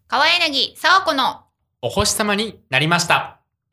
川柳沢子のお星様になりました。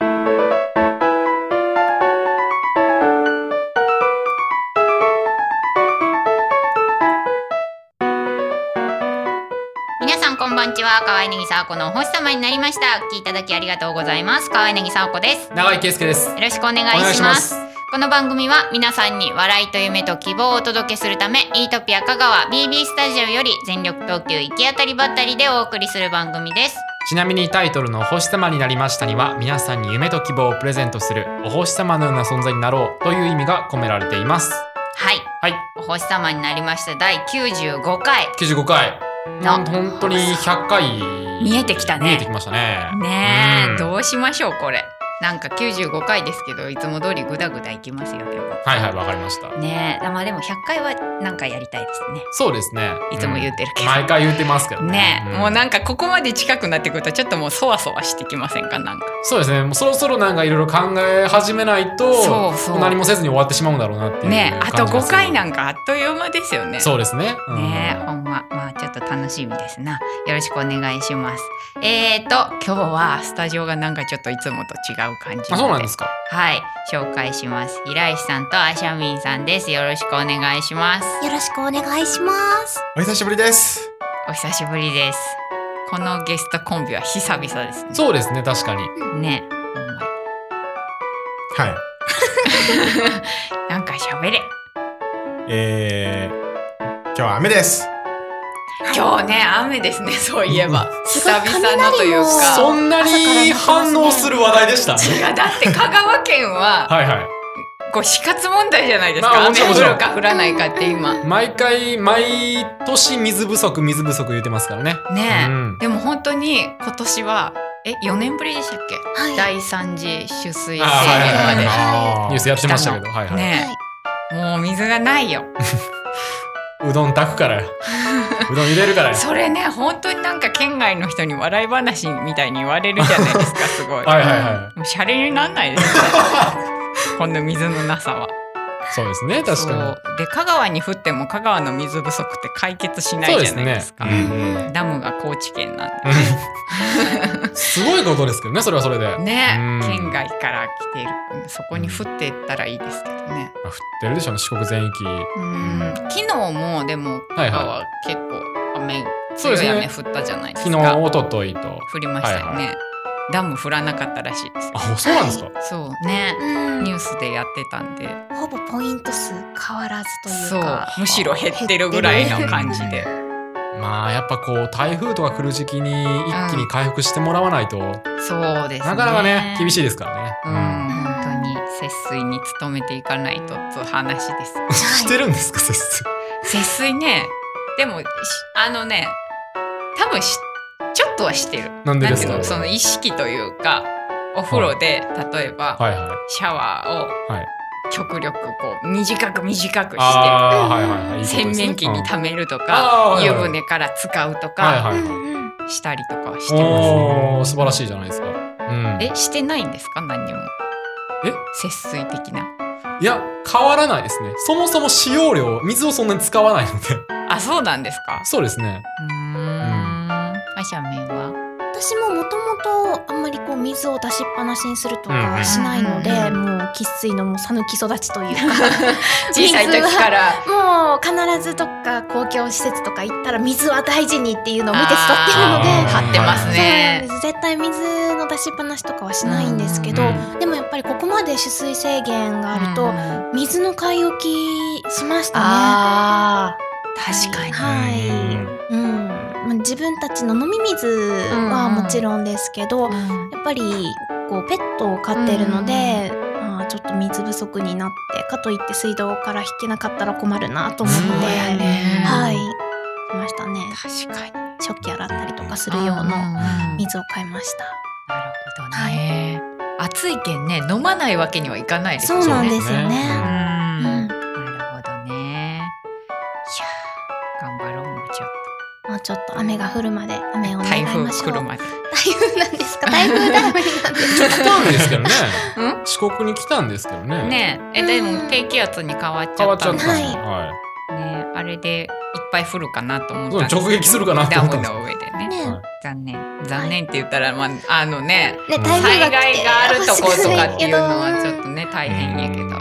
皆さんこんばんちは。川柳沢子のお星様になりました。お聞きいただきありがとうございます。川柳沢子です。 長井圭介です。 よろしくお願いします。この番組は皆さんに笑いと夢と希望をお届けするため、イートピア香川 BB スタジオより全力投球行き当たりばったりでお送りする番組です。 ちなみにタイトルのお星様になりましたには、皆さんに夢と希望をプレゼントするお星様のような存在になろうという意味が込められています。 はい、お星様になりました第95回 95回本当に100回見えてきたね。 見えてきましたね。 ねえ、どうしましょうこれ。なんか95回ですけど、いつも通りグダグダいきますよ。でもはいはい、わかりましたねえ。まあでも100回はなんかやりたいですね。 そうですね、 いつも言ってるけど、 毎回言ってますけど ね、 もうなんかここまで近くなってくるとちょっともうそわそわしてきませんか。なんかそうですね、もうそろそろなんかいろいろ考え始めないと何もせずに終わってしまうんだろうなっていうね。あと感じです 5回なんかあっという間ですよね。 そうですね、 ねえ、ほんま、まあちょっと楽しみですな。よろしくお願いします。今日はスタジオがなんかちょっといつもと違う感じで。 あ、そうなんですか。 はい、紹介します。平石さんとアシャミンさんです。よろしくお願いします。 よろしくお願いします。 お久しぶりです。 お久しぶりです。このゲストコンビは久々ですね。 そうですね、確かにね。 はいなんか喋れ。 今日は雨です。 今日ね、雨ですね。そういえば久々のというか、 そんなに反応する話題でした。 違う、だって香川県ははいはい、 こう死活問題じゃないですか。 まあ、 雨降るか降らないかって今毎年水不足言ってますからね。 ねえ、でも本当に今年は4年ぶりでしたっけ、 はい、 第3次取水制限まで、 ニュースやってましたけど、はいはい、 ねえ、もう水がないよ。 うどん炊くからうどん茹でるからそれね、本当になんか県外の人に笑い話みたいに言われるじゃないですか。すごいはいはいはい、 もうシャレになんないですねこの水のなさは。 そうですね、確かに。 で、香川に降っても香川の水不足って解決しないじゃないですか。ダムが高知県なんですごいことですけどね、それはそれでね、県外から来ている、そこに降っていったらいいですけどね。 降ってるでしょうね、四国全域。 昨日もでも香川結構強い雨降ったじゃないですか。 昨日、一昨日と降りましたよね。ダム降らなかったらしいです。 あ、そうなんですか。 そうね、ニュースでやってたんで、 ほぼポイント数変わらずというか、 そう、むしろ減ってるぐらいの感じでまあやっぱこう台風とか来る時期に一気に回復してもらわないと、 そうですね、 なかなかね厳しいですからね。 本当に節水に努めていかないとって話です。 してるんですか、節水。 節水ね、でも多分ちょっとはしてる。 なんでですか。 その意識というか、お風呂で、例えば、シャワーを極力こう短くして、洗面器に溜めるとか、湯船から使うとかしたりとかはしてます。 素晴らしいじゃないですか。 してないんですか、何にも。節水的な。 いや、変わらないですね。そもそも使用量、水をそんなに使わないので。 あ、そうなんですか。 そうですね。 アシャメンは私ももともとあんまりこう水を出しっぱなしにするとかしないので、もう生粋のもう讃岐育ちというか小さい時からもう必ずどっか公共施設とか行ったら水は大事にっていうのを見て育ってるので、 張ってますね。 そうなんです。絶対水の出しっぱなしとかはしないんですけど、でもやっぱりここまで取水制限があると水の買い置きしましたね。 確かに。 はい、自分たちの飲み水はもちろんですけど、やっぱりこうペットを飼ってるので、ちょっと水不足になってかといって水道から引けなかったら困るなと思って、はい、しましたね。 確かに食器洗ったりとかする用の水を買いました。 なるほどね。暑いけんね、飲まないわけにはいかないですよね。 そうなんですよね。 なるほどね。いや頑張ろう。 もうちょっと雨が降るまで、雨を願いましょう。 台風来るまで。 台風なんですか。台風頼りなんですか。 来たんですけどね。四国に来たんですけどね。 ねえ、でも低気圧に変わっちゃったんですよ。ね、あれでいっぱい降るかなと思った。 直撃するかなと思った。 ダムの上でね。残念。 残念って言ったら、まあね、 災害があるとことかっていうのはちょっとね大変やけど、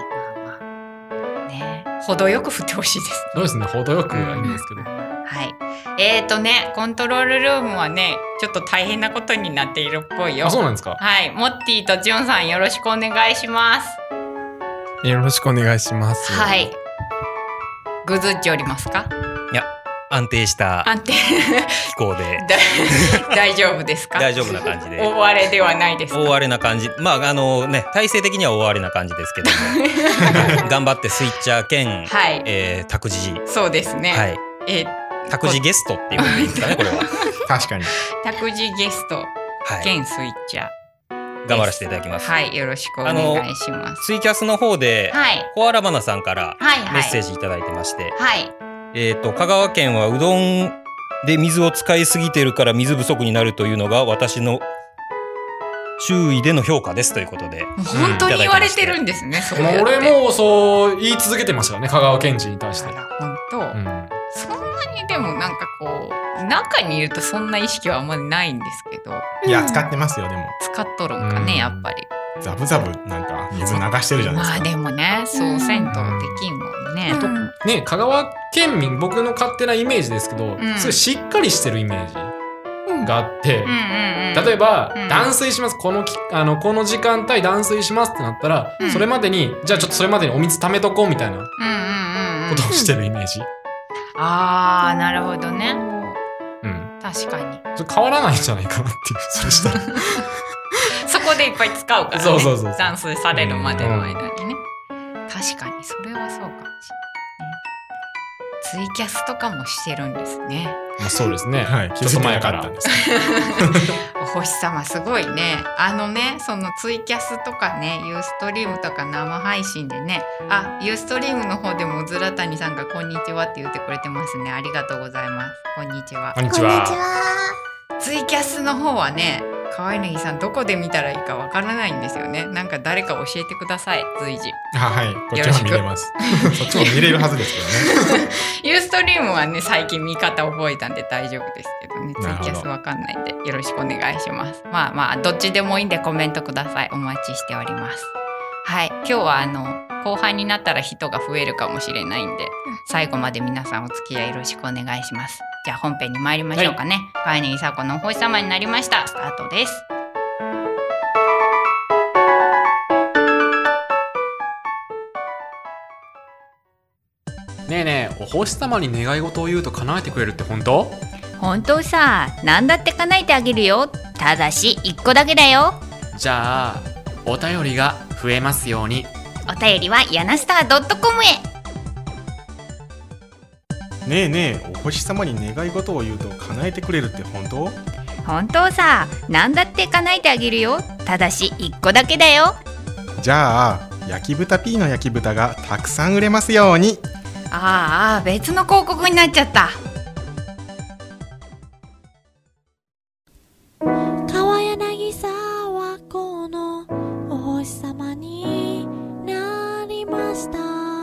程よく降ってほしいです。 そうですね、程よくはいいんですけど、 はい。コントロールルームはねちょっと大変なことになっているっぽいよ。 あ、そうなんですか。 はい、モッティとジュンさんよろしくお願いします。 よろしくお願いします。 はい。ぐずっておりますか？ いや、安定した気候で大丈夫ですか？ 大丈夫な感じで。 大荒れではないですか？ 大荒れな感じ。まあ体制的には大荒れな感じですけども頑張ってスイッチャー兼、はい、託児。 そうですね。 はい。託児ゲストっていうことでいいですかねこれは。 確かに。 託児ゲスト兼スイッチャー。 頑張らせていただきます。 はい、よろしくお願いします。 ツイキャスの方で、はい、コアラバナさんからメッセージいただいてまして、 はい、 香川県はうどんで水を使いすぎてるから水不足になるというのが私の周囲での評価ですということで、 本当に言われてるんですね。そうやって俺もそう言い続けてましたよね、香川県人に対して。 本当、そんなにでもなんかこう中にいるとそんな意識はあんまりないんですけど。 いや、使ってますよ。でも使っとるんかね、やっぱりザブザブなんか水流してるじゃないですか。 まあでもね、そうせんとできんもんね。 ね、香川県民、僕の勝手なイメージですけど、すごいしっかりしてるイメージがあって、例えば、断水します、この時間帯断水しますってなったら、それまでにじゃあちょっとそれまでにお水貯めとこうみたいなことをしてるイメージ。 あー、なるほどね。確かに変わらないんじゃないかなっていう、それしたらそこでいっぱい使うからね。 そう断水されるまでの間にね。確かにそれはそうかもしれないね。ツイキャスとかもしてるんですね。 まあ、そうですね。 はい、 ちょっと前からお星様すごいね。そのツイキャスとかね、ユーストリームとか生配信でね、ユーストリームの方でもうずらたにさんがこんにちはって言ってくれてますね。ありがとうございます。こんにちは。 こんにちは。 ツイキャスの方はね、川柳さんどこで見たらいいかわからないんですよね。なんか誰か教えてください、随時。 はい、こっちも見れます。そっちも見れるはずですけどね。 ユーストリームはね、最近見方覚えたんで大丈夫ですけどね。ツイキャスわかんないんでよろしくお願いします。まあどっちでもいいんでコメントください。お待ちしております。はい、今日は後半になったら人が増えるかもしれないんで、最後まで皆さんお付き合いよろしくお願いします。じゃあ本編に参りましょうかね。川柳さこのお星様になりました。スタートです。 ねえねえ、お星様に願い事を言うと叶えてくれるって本当？ 本当さ、何だって叶えてあげるよ。ただし1個だけだよ。 じゃあお便りが増えますように。 お便りはやなスター .com へ。 ねえねえ、お星様に願い事を言うと叶えてくれるって本当？ 本当さ、何だって叶えてあげるよ。ただし1個だけだよ。 じゃあ焼き豚 P の焼き豚がたくさん売れますように。 別の広告になっちゃった。 川柳沢子のお星様になりました。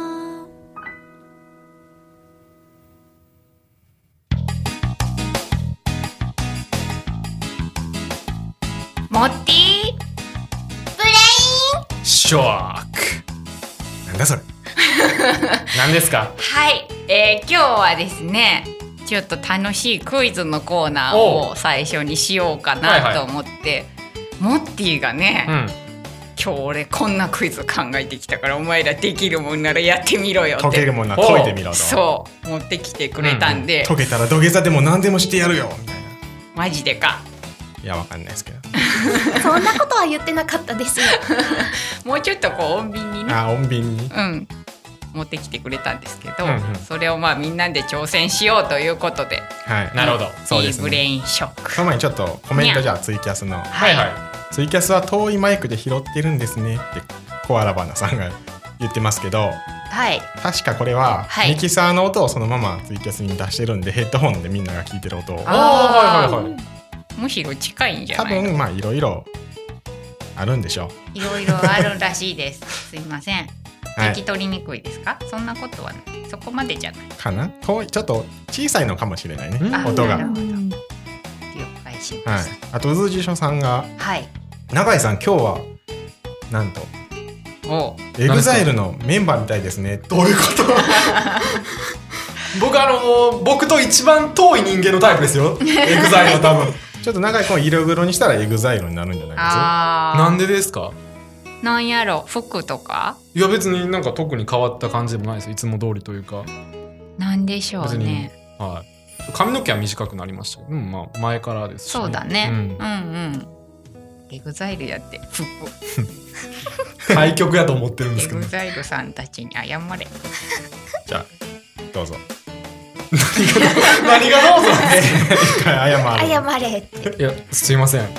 モッティブレインショック。 なんだそれ。 何ですか？ はい、今日はですね、ちょっと楽しいクイズのコーナーを最初にしようかなと思って、モッティがね、今日俺こんなクイズ考えてきたからお前らできるもんならやってみろよって、 解けるもんなら解いてみろと、 そう持ってきてくれたんで、 解けたら土下座でも何でもしてやるよみたいな。 マジでか？ いや、わかんないですけどそんなことは言ってなかったですよもうちょっとこう穏便にね、 穏便に持ってきてくれたんですけど、それをみんなで挑戦しようということで、 なるほど、 そうですね。ブレインショック。 その前にちょっとコメント、じゃあツイキャスの、ツイキャスは遠いマイクで拾ってるんですねってコアラバナさんが言ってますけど、確かこれはミキサーの音をそのままツイキャスに出してるんで、ヘッドホンでみんなが聞いてる音を、 むしろ近いんじゃない？ 多分いろいろあるんでしょう。 いろいろあるらしいですすいません、聞き取りにくいですか？そんなことはない、そこまでじゃないかな。ちょっと小さいのかもしれないね、音が。 了解します。 あとうずじしょさんが、永井さん今日はなんとエグザイルのメンバーみたいですね。どういうこと僕と一番遠い人間のタイプですよ。エグザイルは多分ちょっと永井君を色黒にしたらエグザイルになるんじゃないですか。 なんでですか。 なんやろ、服とか。 いや別になんか特に変わった感じでもないです。いつも通りというか。 なんでしょうね。 髪の毛は短くなりましたけど、まあ前からですし、ね。 そうだね。エグザイルやって服。 対局やと思ってるんですけど、 エグザイルさんたちに謝れ。 じゃあどうぞ。 何がどうぞ。 謝れって。 いやすいません。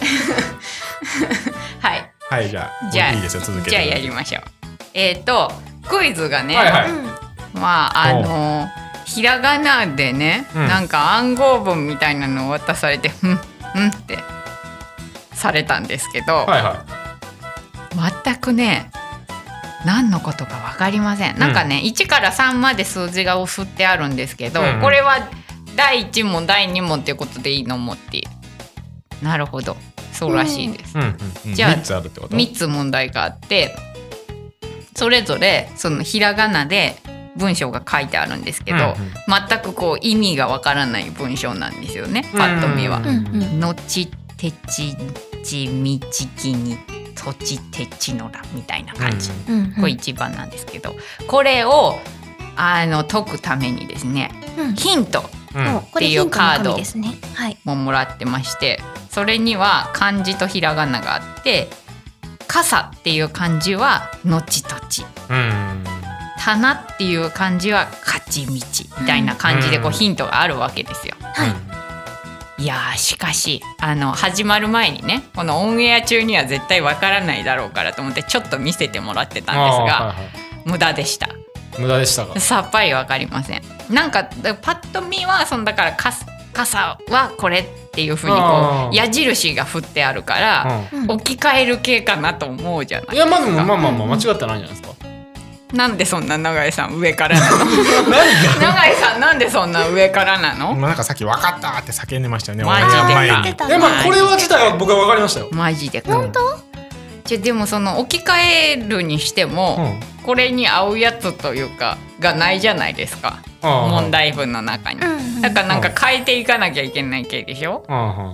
はいじゃあいいですよ、続けて。 じゃあやりましょう。クイズがね、まあひらがなでね、なんか暗号文みたいなのを渡されてってされたんですけど、全くね何のことか分かりません。なんかね、1から3まで数字が振ってあるんですけど、これは第1問第2問っていうことでいいのもって。なるほど、そうらしいです。じゃあ3つ問題があって、それぞれそのひらがなで文章が書いてあるんですけど、全くこう意味がわからない文章なんですよね、パッと見は。のちてちちみちきにとちてちのらみたいな感じ、これ1番なんですけど、これを解くためにですね、ヒントっていうカードももらってまして、それには漢字とひらがながあって、傘っていう漢字はのちとち、棚っていう漢字は勝ち道みたいな感じでこうヒントがあるわけですよ。いやしかし始まる前にね、このオンエア中には絶対わからないだろうからと思ってちょっと見せてもらってたんですが、無駄でした。 無駄でしたか。 さっぱりわかりません。なんかパッと見はだから傘はこれっていうふうにこう矢印が振ってあるから、置き換える系かなと思うじゃないですか。 いやまあ間違ってないんじゃないですか。 なんでそんな永井さん上からなの？永井さんなんでそんな上からなの？ なんかさっき分かったって叫んでましたよね。 マジでか。 これは自体は僕は分かりましたよ。 マジでか。本当？でもその置き換えるにしても、これに合うやつというかがないじゃないですか、問題文の中に。だからなんか変えていかなきゃいけない系でしょ。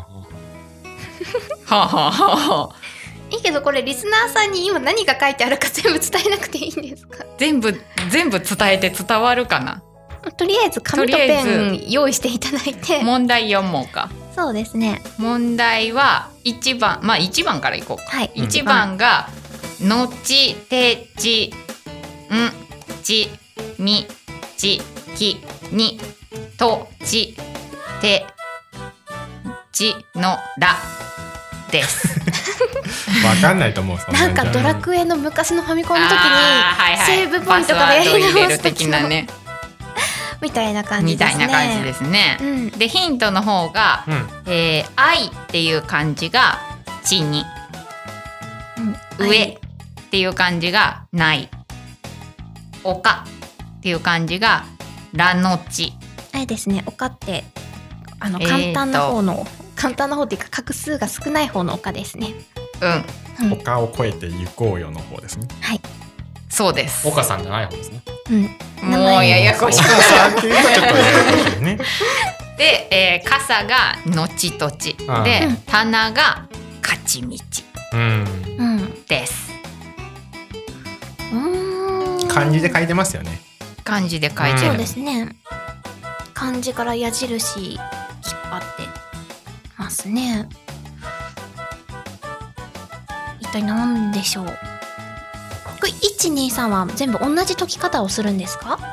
いいけどこれリスナーさんに今何が書いてあるか全部伝えなくていいんですか？ 全部伝えて伝わるかな。 とりあえず紙とペン用意していただいて問題読もうか。 そうですね。 問題は1番、まあ1番からいこうか。1番がのちてちんちみちきにとちてちのらです。 わかんないと思う。 なんかドラクエの昔のファミコンの時にセーブポイントからやり直す時のねみたいな感じですね。 みたいな感じですね。でヒントの方が、愛っていう漢字がちに、上っていう漢字がない、丘っていう漢字がらのち。 あれですね、丘って簡単な方の、簡単な方っていうか画数が少ない方の丘ですね。 丘を越えて行こうよの方ですね。 はい、そうです。 岡さんじゃない方ですね。 もうややこしくなる。 で、傘がのちとちで、棚が勝ち道です。 漢字で書いてますよね。 漢字で書いてる。 そうですね。漢字から矢印引っ張ってますね。一体何でしょう。これ1、2、3は全部同じ解き方をするんですか？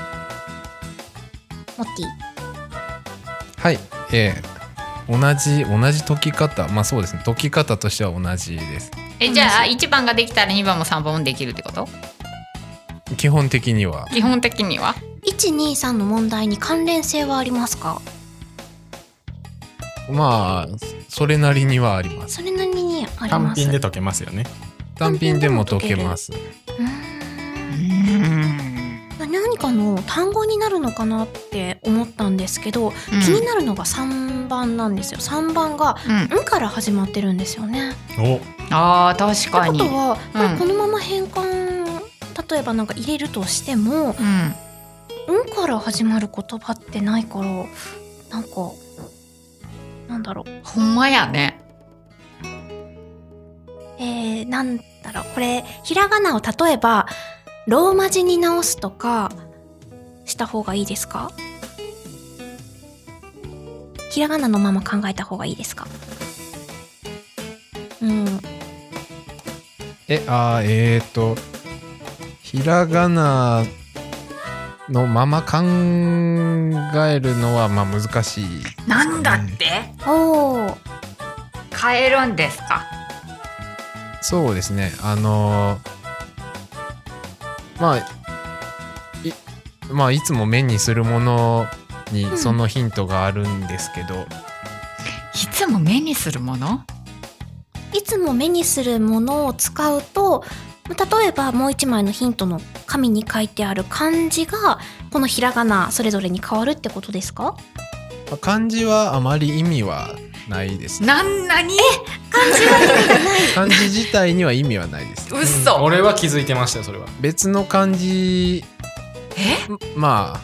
モッティ。 はい、同じ解き方、まあそうですね、解き方としては同じです。 じゃあ1番ができたら2番も3番もできるってこと？ 基本的には。 基本的には 1、2、3の問題に関連性はありますか？ まあそれなりにはあります。 それなりにあります。 単品で解けますよね。 単品でも解けます。 何何かの単語になるのかなって思ったんですけど、気になるのが3番なんですよ。3番が「ん」から始まってるんですよね。 あー、確かに。 ってことはこれこのまま変換、例えばなんか入れるとしても「ん」から始まる言葉ってないから、なんかなんだろう。 ほんまやね。 なんだろう、これひらがなを例えばローマ字に直すとかした方がいいですか？ひらがなのまま考えた方がいいですか？ ひらがなのまま考えるのはまあ難しい。 なんだって？変えるんですか？ そうですね。いつも目にするものにそのヒントがあるんですけど、 いつも目にするもの？ いつも目にするものを使うと、例えばもう一枚のヒントの紙に書いてある漢字がこのひらがなそれぞれに変わるってことですか？ 漢字はあまり意味はないです、ね。 何？ 漢字は意味がない。 漢字自体には意味はないです。 嘘。 俺は気づいてましたよ、それは。 別の漢字、まあ。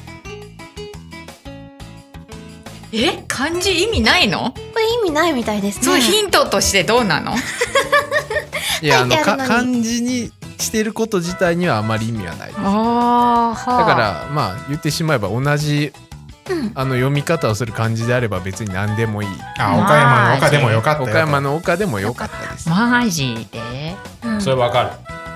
漢字意味ないの？ これ意味ないみたいですね。 そう、ヒントとしてどうなの？ いや、漢字にしてること自体にはあまり意味はないです。だからまあ言ってしまえば同じ読み方をする漢字であれば別に何でもいい。 岡山の岡でもよかったよ。 岡山の岡でもよかったです。 マジで？ それわかる。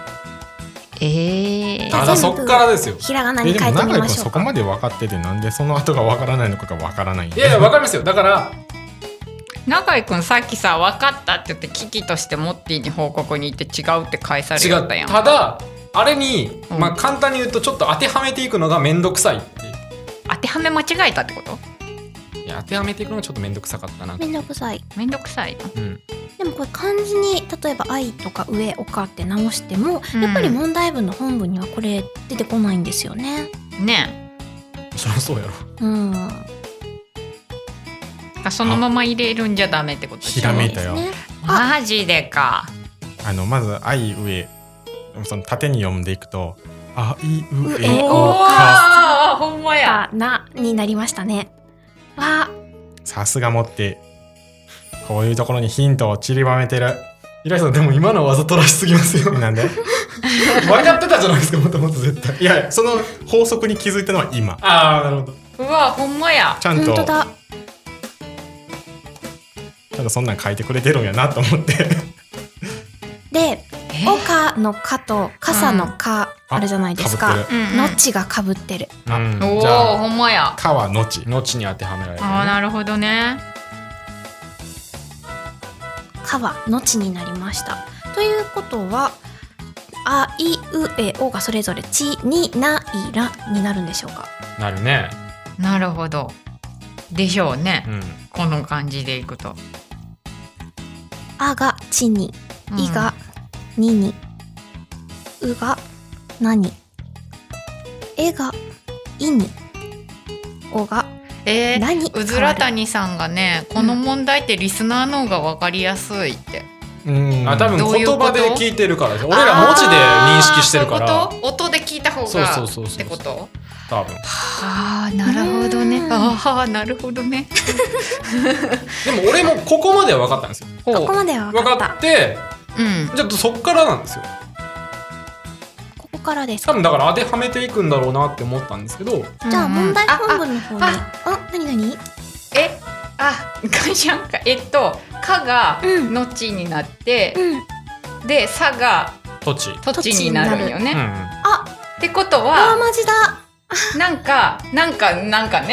ただそっからですよ。 ひらがなに変えてみましょうか。 でも永井君そこまで分かっててなんでその後が分からないのかが分からないんで。 いや分かりますよ。だから永井くんさっきさ分かったって言って危機としてモッティに報告に行って違うって返されたやん。 ただあれに、簡単に言うとちょっと当てはめていくのがめんどくさいっていう。 当てはめ間違えたってこと？ いや当てはめていくのがちょっとめんどくさかったな。 めんどくさいの。 でもこれ漢字に例えば愛とか上岡って直しても、やっぱり問題文の本文にはこれ出てこないんですよね。 ねえ。そりゃそうやろ。 そのまま入れるんじゃダメってことひらめいたよ。 マジでか。 まず愛上その縦に読んでいくとあいうえおかほんまやなになりましたね。わさすが持ってこういうところにヒントを散りばめてる。 平井さんでも今の技取らしすぎますよ。 なんで？ 分かってたじゃないですか、もともと絶対。 いやその法則に気づいたのは今。 なるほど。 うわほんまや。 ちゃんと本当だ。 ちゃんとそんなん書いてくれてるんやなと思ってで岡のかと傘のかあるじゃないですか。のっちがかぶってる。 じゃあほんまや。 かはのちのちに当てはめられる、ね。 なるほどね。 かはのちになりました。ということはあいうえおがそれぞれちにないらになるんでしょうか。 なるね。 なるほどでしょうね、この感じでいくとあがちに、いがにに、うがなに、えがいに、おがなに。 うずらたにさんがね、この問題ってリスナーの方が分かりやすいって。 多分言葉で聞いてるからです。俺ら文字で認識してるから。 音で聞いた方がってこと？ 多分。 なるほどね。なるほどね。 でも俺もここまでは分かったんですよ。 ここまでは分かった。 分かって、ちょっとそっからなんですよ。 ここからですか。 多分だから当てはめていくんだろうなって思ったんですけど。 じゃあ問題本文の方に。何？ ガシャンかかがのちになって、でさがとちになるんよね。ってことはマジだ。 なんかね。なんか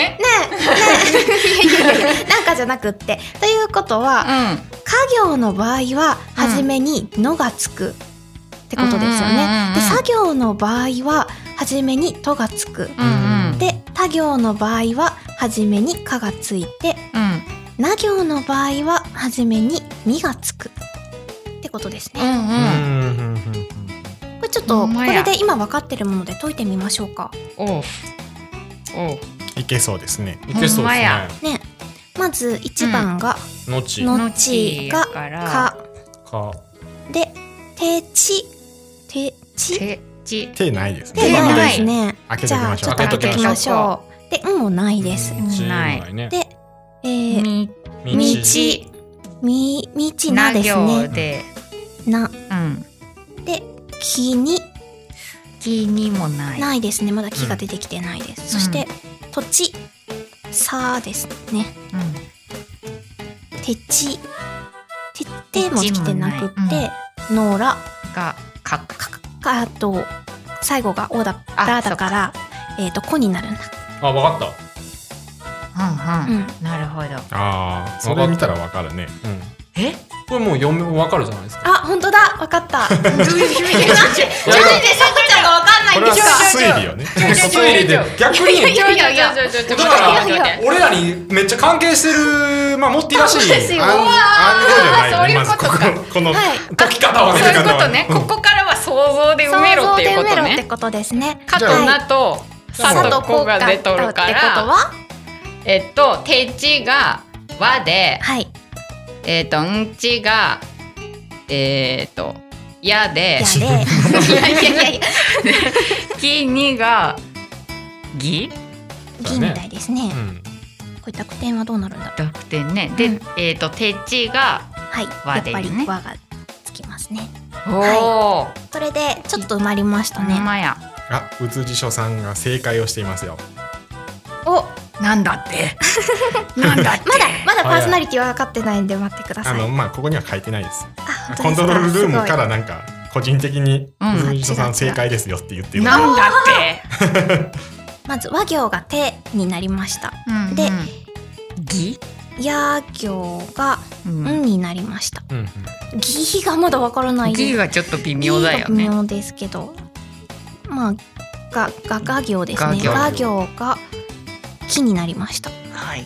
じゃなくって。ということは、家業の場合は初めにのがつくってことですよね。で作業の場合は初めにとがつく。で他行の場合は初めにかがついて、な行の場合は初めにみがつくってことですね。これちょっとこれで今分かってるもので解いてみましょうか。 いけそうですね。 いけそうですね。 まず1番がのちがかで手ないですね。 手ないですね。 じゃあちょっと開けておきましょう。でもないです。 ない。 でみなですね。な。できにもないですね。まだ木が出てきてないです。そして土地さですね。手も来てなくってのらがあと最後がおだらだからこになるんだ。 あ、わかった。 なるほど。 ああ、それ見たらわかるね。 これもう読むわかるじゃないですか。 あ、本当だ、わかった。なんでさくちゃんがわかんないんですか。 推理よね。 推理で逆にだから俺らにめっちゃ関係してるモッティらしい暗号じゃないよ。まずこの解き方はそういうことね。ここからは想像で埋めろっていうことね。 想像で埋めろってことですね。 かとなとさとこが出とるから。てちがわで。んちがやできにがぎみたいですね。これ濁点はどうなるんだろう。 濁点ね。でてちがわでね。やっぱりわがつきますね。 これでちょっと埋まりましたね。 うつじしょさんが正解をしていますよ。 なんだってまだパーソナリティは分かってないんで待ってください。 ここには書いてないです。コントロールルームからなんか個人的にうつじしょさん正解ですよって言ってる。 なんだってまず和行が手になりました。でや行がんになりました。ぎがまだ分からない。 ぎがちょっっと微妙だよね。 微妙ですけど、が行ですね。が行が木になりました。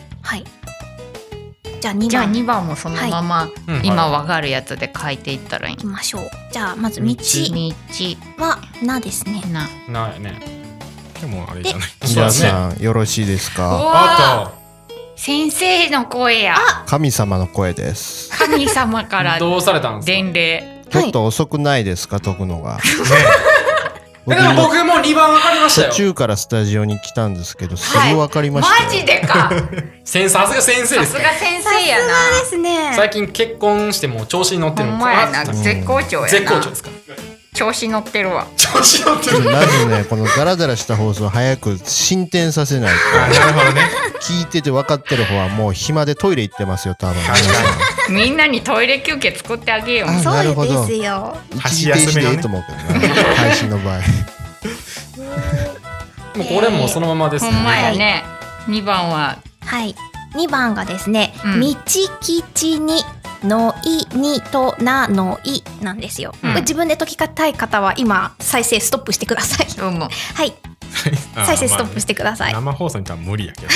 じゃあ 2番もそのまま今わかるやつで書いていったらいい。 いきましょう。じゃあまず道はなですね。 なやね。 でもあれじゃない。 皆さんよろしいですか。 あと先生の声や。 神様の声です。 神様からどうされたんですか。 伝令。 ちょっと遅くないですか、解くのが。 でも僕も2番分かりましたよ。 途中からスタジオに来たんですけどすぐ分かりましたよ。 マジでか。 さすが先生ですね。 さすが先生やな。 さすがですね。 最近結婚しても調子に乗ってるんです。 絶好調やな。 絶好調ですか。 調子乗ってるわ。 調子乗ってる。 まずね、このダラダラした放送を早く進展させないと。 なるほどね。 聞いてて分かってる方はもう暇でトイレ行ってますよ多分。 みんなにトイレ休憩作ってあげよう。 そうですよ。 一時停止でいいと思うけどね。配信の場合。 もうこれもそのままですね。 ほんまやね。2番は 2番がですね、みちきちにのいにとなのいなんですよ。自分で解きたい方は今再生ストップしてください。はい。再生ストップしてください。 生放送には無理やけど。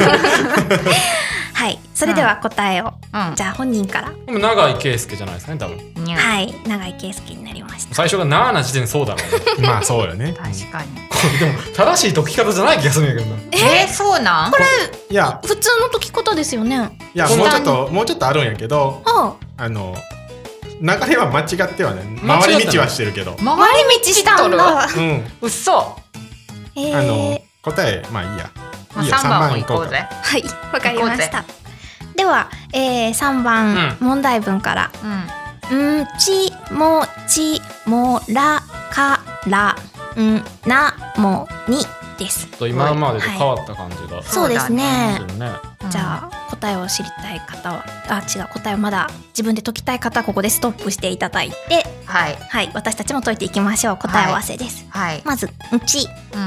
はい。それでは答えをじゃあ本人から。 でも長井圭介じゃないですかね多分。 はい。長井圭介になりました。 最初がなーな時点でそうだろうね。 まあそうよね。 確かに。 これでも正しい解き方じゃない気がするんやけどな。 そうなん？ これいや普通の解き方ですよね。 いやもうちょっとあるんやけど、流れは間違ってはね。回り道はしてるけど。 回り道したんだ。 うっそ。 答えまあいいや。 3番も行こうぜ。 はい、わかりました。では、3番問題文から。ちもちもらからなもにです。 今までと変わった感じが。 そうですね。じゃあ答えを知りたい方は答えをまだ自分で解きたい方はここでストップしていただいて、はい、私たちも解いていきましょう。答え合わせです。まずんち。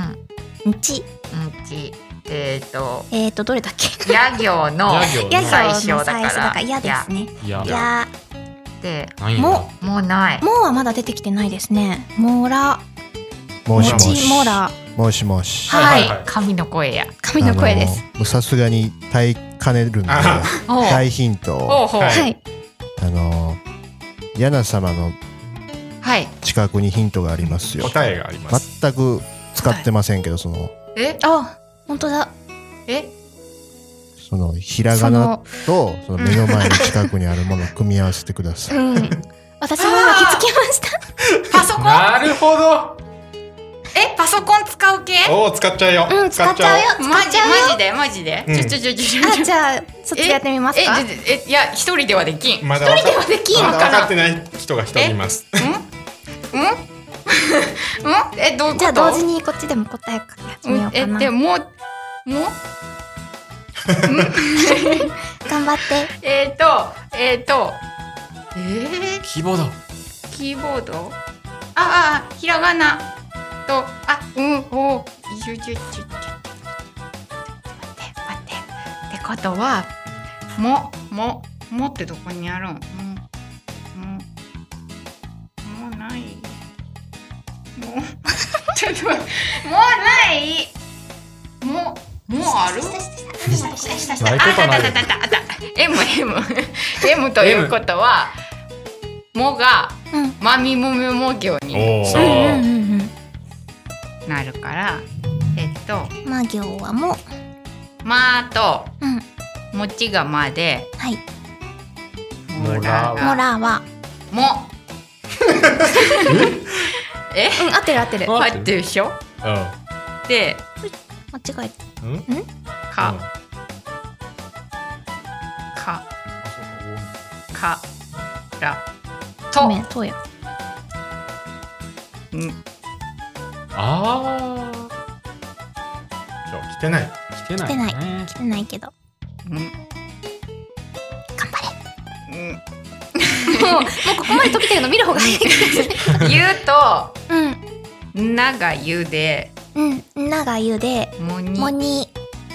どれだっけ？ や行の最初だからやですね。 やでもない。 もはまだ出てきてないですね。もらもしもしもらもしもし。 はい。 神の声や。 神の声です。 さすがに耐えかねるんで大ヒントを。 はい。 ヤナ様の近くにヒントがありますよ。 答えがあります。 全く使ってませんけど、その本当だ。 そのひらがなとその目の前の近くにあるものを組み合わせてください。 私も今気づきました。 パソコン。 なるほど。 パソコン使う系？ 使っちゃうよ。 使っちゃうよ。 マジで。 じゃあそっちやってみますか。 いや一人ではできん。 まだ分かってない人が一人います。 どういうこと？ じゃあ同時にこっちでも答え書き始めようかな。 でも頑張って。 キーボード。 ひらがなと待ってってことはもってどこにあるん？もうない。ちょっともうない。もうある？M ということはもがまみもめも行になるからま行はもまともちがまでもらはも合ってる合ってるでしょ。で間違えた。 からとや。 今日来てないけど。頑張れ。もうここまで解けてるの見る方が早い。 言うとながゆでながゆでもに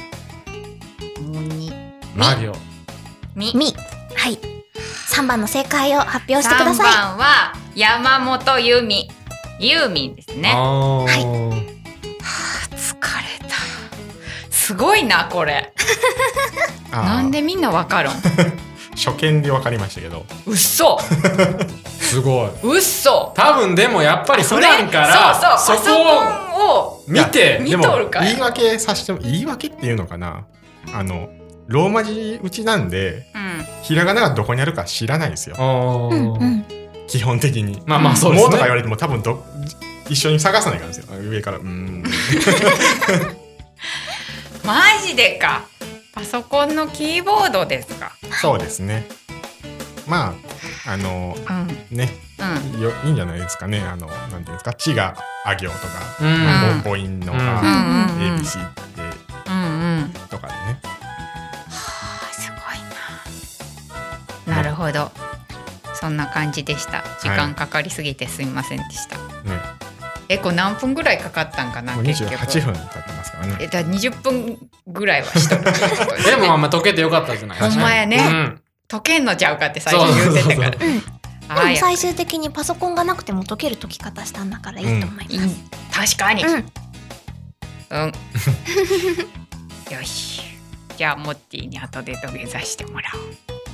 ま行み。はい。3番の正解を発表してください。 3番は山本由美ですね。疲れた。すごいなこれ。なんでみんなわかるん？ 初見でわかりましたけど。 うっそ。 すごい。 うっそ。 多分でもやっぱり普段からそこを見とるから。 言い訳させても言い訳っていうのかな。ローマ字打ちなんで、ひらがながどこにあるか知らないんですよ。基本的に。 まあそうですね。 もとか言われても多分一緒に探さないからですよ。上から。 マジでか。パソコンのキーボードですか。 そうですね。まあね、いいんじゃないですかね。なんていうんですか、ちがあ行とか、母音のABC ってとかでね。 すごいな。なるほど。そんな感じでした。時間かかりすぎてすみませんでした。これ何分ぐらいかかったんかな。 結局28分経ってますからね。 だ20分ぐらいはしとる。 でも溶けてよかったじゃない。 ほんまやね。溶けんのちゃうかって最初言ってたから。でも最終的にパソコンがなくても溶ける溶き方したんだからいいと思います。 確かに。よし。じゃあモッティに後で土下座してもらおう。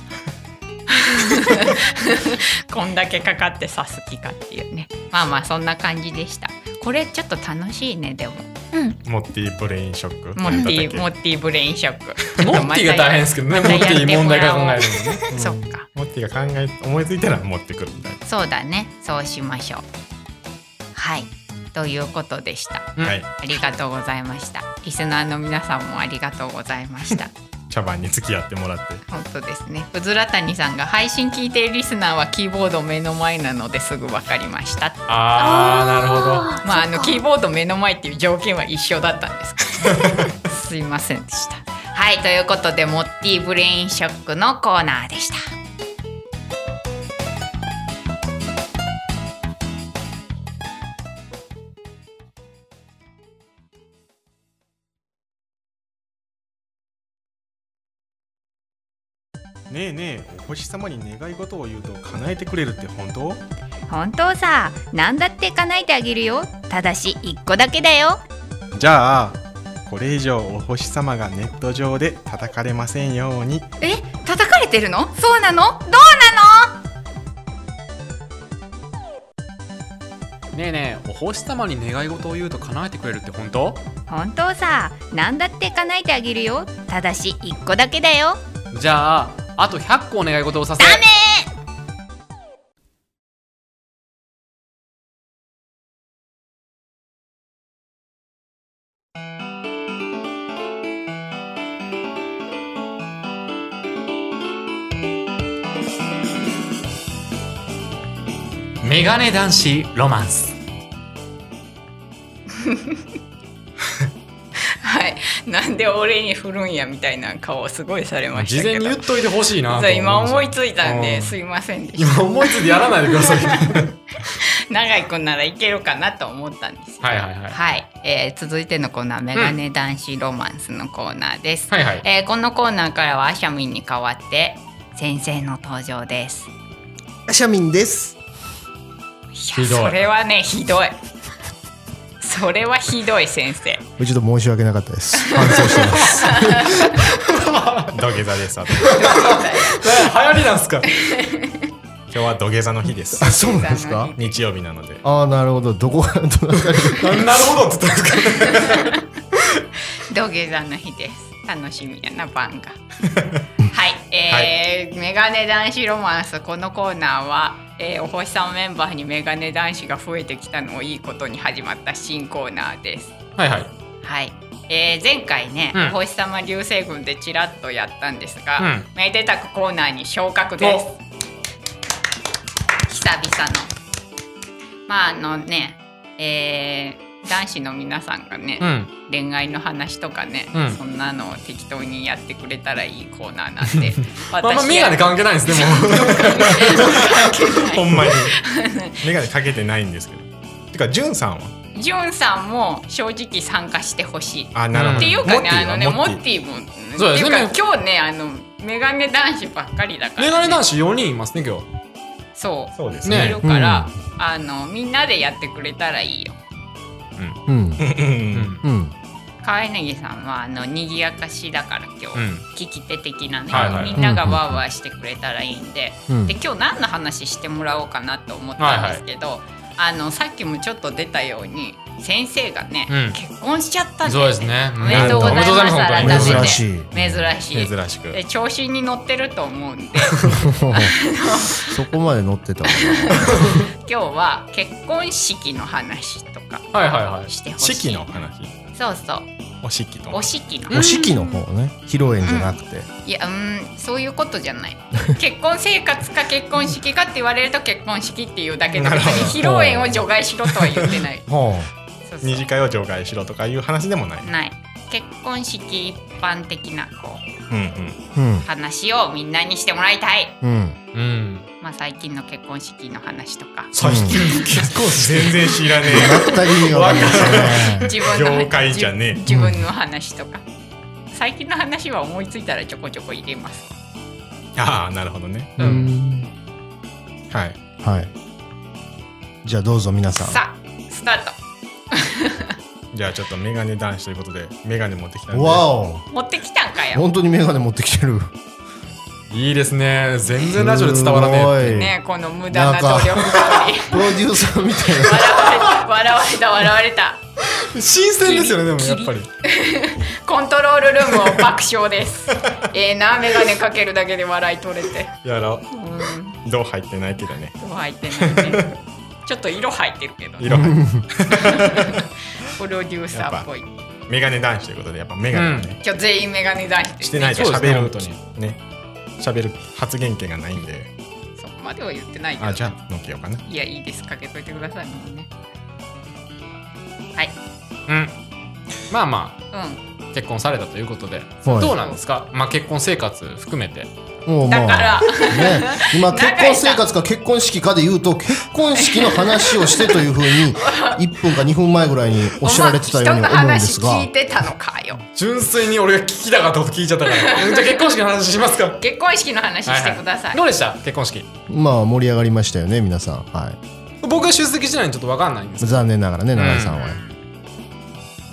こんだけかかって刺す気かっていうね。まあそんな感じでした。これちょっと楽しいね。でもモッティブレインショック。 モッティブレインショック。 モッティが大変ですけどね。モッティ問題が考えるのね。 そっか。 モッティが思いついたら持ってくるみたいな。 そうだね。そうしましょう。はい。ということでした。ありがとうございました。リスナーの皆さんもありがとうございました。 茶番に付き合ってもらって。 本当ですね。うずらたにさんが配信聞いているリスナーはキーボード目の前なのですぐ分かりました。 なるほど。 キーボード目の前っていう条件は一緒だったんですけど、すいませんでした。はい、ということでモッティブレインショックのコーナーでした。 ねえねえ、お星様に願い事を言うと叶えてくれるって本当？ 本当さ。何だって叶えてあげるよ。ただし1個だけだよ。 じゃあこれ以上お星様がネット上で叩かれませんように。 叩かれてるの？そうなの？どうなの？ ねえねえ、お星様に願い事を言うと叶えてくれるって本当？ 本当さ、何だって叶えてあげるよ。ただし1個だけだよ。 じゃああと100個お願い事をさせ。 ダメ。 メガネ男子ロマンスはい、なんで俺に振るんやみたいな顔すごいされましたけど、 事前に言っといてほしいなと。 今思いついたんですいませんでした。 今思いついてやらないでください。 永井くんならいけるかなと思ったんです。 はいはいはい、 はい。続いてのコーナー、メガネ男子ロマンスのコーナーです。 はいはい。 このコーナーからはアシャミンに代わって先生の登場です。 アシャミンです。 いや、それはね、ひどい。それはひどい先生。 ちょっと申し訳なかったです。反省してます。 土下座です。 流行りなんすか。 今日は土下座の日です。 あ、そうなんですか。 日曜日なので。 ああ、なるほど。どこがなるほどって言ったんですか。 土下座の日です。楽しみやな、番が。はい、メガネ男子ロマンス、このコーナーは、お星様メンバーにメガネ男子が増えてきたのをいいことに始まった新コーナーです。 はいはい。 はい。前回ね、お星様流星群でちらっとやったんですが、めでたくコーナーに昇格です。久々の。まあ男子の皆さんがね、恋愛の話とかね、そんなのを適当にやってくれたらいいコーナーなんで。 私メガネ関係ないですね、もう。ほんまにメガネかけてないんですけど。てか、ジュンさんは？ ジュンさんも正直参加してほしい。 あ、なるほど。 っていうかね、モッティも。 そうですね。 今日ね、メガネ男子ばっかりだから。 メガネ男子4人いますね、今日。 そうですね。 いるから、みんなでやってくれたらいいよ。川柳さんはにぎやかしだから今日、聞き手的なね、みんながワーワーしてくれたらいいんで、で今日何の話してもらおうかなと思ったんですけど、さっきもちょっと出たように先生がね、結婚しちゃったんで、 そうですね。 おめでとうございます。改めて珍しい。 珍しくで調子に乗ってると思うんでそこまで乗ってたのかな。 今日は結婚式の話とかしてほしい。 式の話。 そうそう。 お式の。 お式の方ね。披露宴じゃなくて。 いや、そういうことじゃない。結婚生活か結婚式かって言われると結婚式っていうだけで、別に披露宴を除外しろとは言ってない。 二次会を除外しろとかいう話でもない。 ない。結婚式一般的な話をみんなにしてもらいたい。まあ最近の結婚式の話とか。 最近の結婚式全然知らねえ。全く意味がわかんないですね。業界じゃねえ。 自分の話とか。最近の話は思いついたらちょこちょこ入れます。 ああ、なるほどね。はいはい。じゃあどうぞ皆さん。 さあスタート。 じゃあちょっとメガネ男子ということでメガネ持ってきたんで。 わお。 持ってきたんかよ。 本当にメガネ持ってきてる。 いいですね。全然ラジオで伝わらねえ。 ね、この無駄な努力プロデューサーみたいな。笑われた。 新鮮ですよね、でもやっぱり。 コントロールルームを爆笑です。メガネかけるだけで笑い取れて。 やろう。銅入ってないけどね。 銅入ってないね。ちょっと色入ってるけど。 色入ってる。 プロデューサーっぽい。 メガネ男子ということでやっぱメガネね。 今日全員メガネ男子してないと喋るとね。喋る発言権がないんで。 そこまでは言ってないけど。 あ、じゃあのけようかな。 いや、いいです。かけといてくださいもんね。はい。 まあまあ、結婚されたということで、どうなんですか。まあ結婚生活含めて。 だからね、今結婚生活か結婚式かで言うと結婚式の話をしてというふうに1分か2分前ぐらいにおっしゃられてたように思うんですが、 人の話聞いてたのかよ。 純粋に俺が聞きたかったこと聞いちゃったからじゃあ結婚式の話しますか。 結婚式の話してください。 どうでした結婚式。 まあ盛り上がりましたよね皆さん。はい。 僕が出席しないのちょっと分かんないんです。 残念ながらね永井さんは。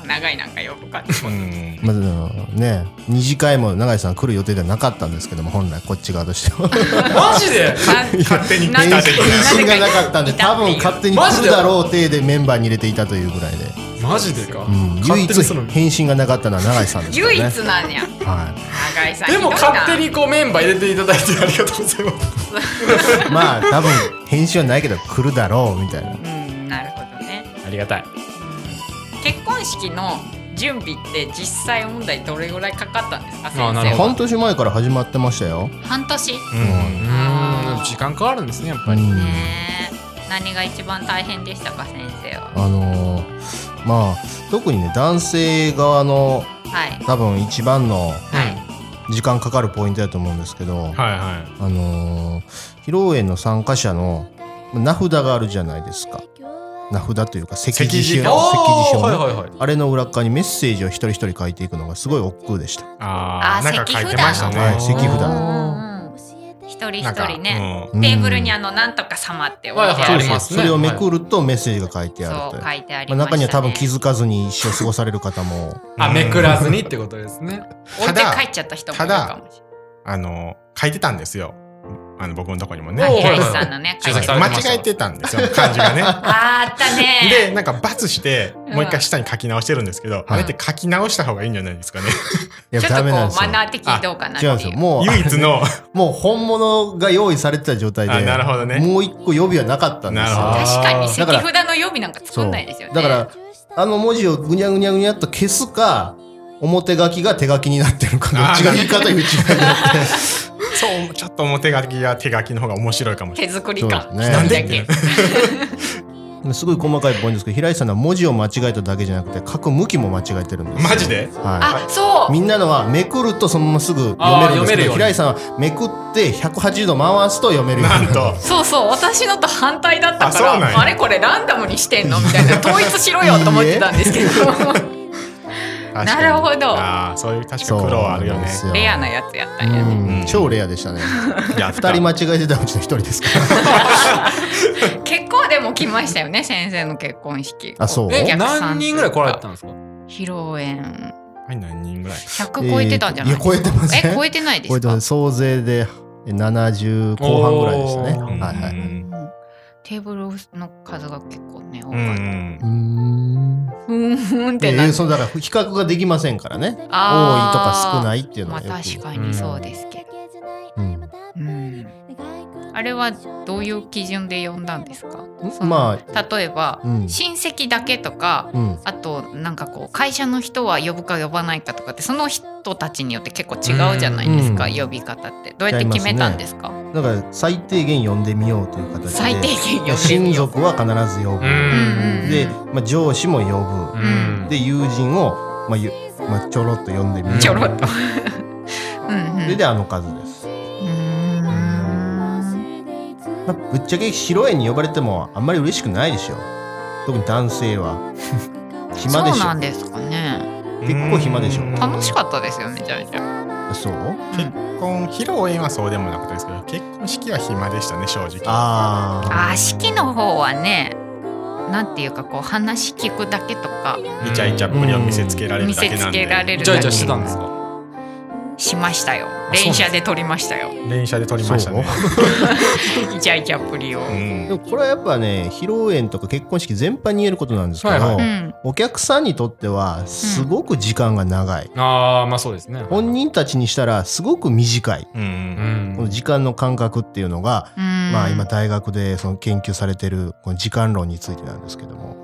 長井なんか呼ぶかまずね、二次会も長井さん来る予定ではなかったんですけども、本来こっち側としてはマジで勝手に返信がなかったんで、多分勝手に来るだろう体でメンバーに入れていたというぐらいで。 マジでか、 唯一返信がなかったのは長井さんです唯一なんや、長井さんでも勝手にこうメンバー入れていただいてありがとうございますまあ多分返信はないけど来るだろうみたいな。 なるほどね、 ありがたい。 結婚式の準備って実際問題どれぐらいかかったんですか、先生は。 半年前から始まってましたよ。 半年、 時間かかるんですね、やっぱりね。何が一番大変でしたか、先生は。 まあ特にね、男性側の、多分一番の時間かかるポイントだと思うんですけど、披露宴の参加者の名札があるじゃないですか。名札というか席次書、あれの裏側にメッセージを一人一人書いていくのがすごい億劫でした。 なんか書いてましたね。 席札。 一人一人ね、テーブルになんとか様って置いてありますね。それをめくるとメッセージが書いてあるという。 書いてありましたね。 中には多分気づかずに一生過ごされる方もめくらずにってことですね。 置いて帰っちゃった人もいるかもしれない。 書いてたんですよ、僕のとこにもね。 平石さんのね、 間違えてたんですよ、漢字がね。 あったね。 でなんか×してもう一回下に書き直してるんですけど、あれって書き直した方がいいんじゃないですかね。 ちょっとこうマナー的にどうかなっていう。 違うんですよ、もう唯一のもう本物が用意されてた状態で、 なるほどね、 もう一個予備はなかったんですよ。 確かに席札の予備なんか作んないですよね。 だから文字をぐにゃぐにゃぐにゃっと消すか、表書きが手書きになってるか、どっちがいいかという違いになってそう、ちょっと表書きや手書きの方が面白いかもしれない。 手作り感、 なんですごい細かいポイントですけど、平井さんは文字を間違えただけじゃなくて書く向きも間違えてるんです。 マジで？ そう。 みんなのはめくるとそのまますぐ読めるんですけど、平井さんはめくって180度回すと読めるようになる。 なんと。 そう、私のと反対だったから、あれこれランダムにしてんのみたいな、統一しろよと思ってたんですけど。なるほど。 そういう確か苦労はあるよね。 レアなやつやったんやね。 超レアでしたね。2人間違えてたうちの1人ですから。 結構でも来ましたよね、先生の結婚式。 そう。 何人ぐらい来られたんですか？ 披露宴。 何人ぐらい ？100超えてたんじゃないですか？ 超えてますね。 超えてないですか？ 総勢で70後半ぐらいでしたね。 テーブルの数が結構ね多かった。ってなって、 だから比較ができませんからね。多いとか少ないっていうのは。 確かにそうですけど。あれはどういう基準で呼んだんですか？例えば、親戚だけとか、あとなんかこう会社の人は呼ぶか呼ばないかとかって、その人たちによって結構違うじゃないですか、呼び方って。どうやって決めたんですか？ だから最低限呼んでみようという形で、 最低限呼んでみよう。 親族は必ず呼ぶ。で、上司も呼ぶ。で、友人をちょろっと呼んでみよう。 ちょろっと。 それであの数です。ぶっちゃけ披露宴に呼ばれてもあんまり嬉しくないでしょ。特に男性は暇でしょ。 そうなんですかね。 結構暇でしょ。 楽しかったですよね、じゃあ。 そう？ 結婚披露宴はそうでもなかったですけど、結婚式は暇でしたね、正直。 式の方はね、なんていうかこう話聞くだけとか、 イチャイチャっぷりを見せつけられるだけなんで。 イチャイチャしてたんですか？ しましたよ。連写で撮りましたよ。 連写で撮りましたね。 イチャイチャっぷりを。 でもこれはやっぱね、披露宴とか結婚式全般に言えることなんですけど、お客さんにとってはすごく時間が長い。 そうですね。 本人たちにしたらすごく短い。この時間の感覚っていうのが、今大学でその研究されてるこの時間論についてなんですけども。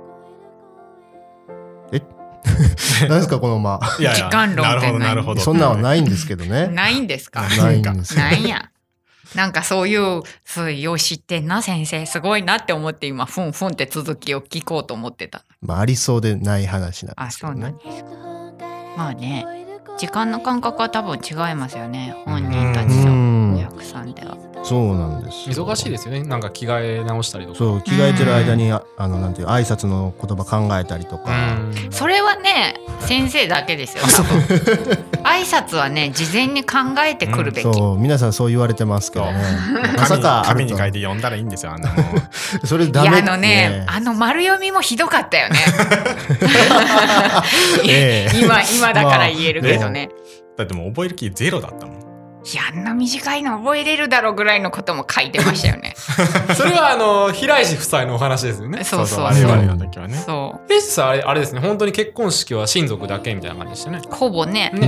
何ですかこの時間論ってなるほど。 そんなのはないんですけどね。 ないんですか？ ないんですよ。 なんや。なんかそういうよう知ってんな先生すごいなって思って今ふんふんって続きを聞こうと思ってた。 ありそうでない話なんですけどね。 そうなんですか。まあね、時間の感覚は多分違いますよね。本人たちとお客さんでは。 そうなんです。 忙しいですよね。なんか着替え直したりとか。 そう、着替えてる間になんていう挨拶の言葉考えたりとか。 それはね、先生だけですよ。挨拶はね、事前に考えてくるべき。 そう、皆さんそう言われてますけどね。 まさか紙に書いて読んだらいいんですよ。 それダメ。 いや丸読みもひどかったよね。今だから言えるけどね。 だってもう覚える気ゼロだったもん。 いや、あんな短いの覚えれるだろうぐらいのことも書いてましたよね。 それは平石夫妻のお話ですよね。 そうそう。 我々の時はね。 そう。 平石さんあれですね。本当に結婚式は親族だけみたいな感じでしたね。 ほぼね。 うん。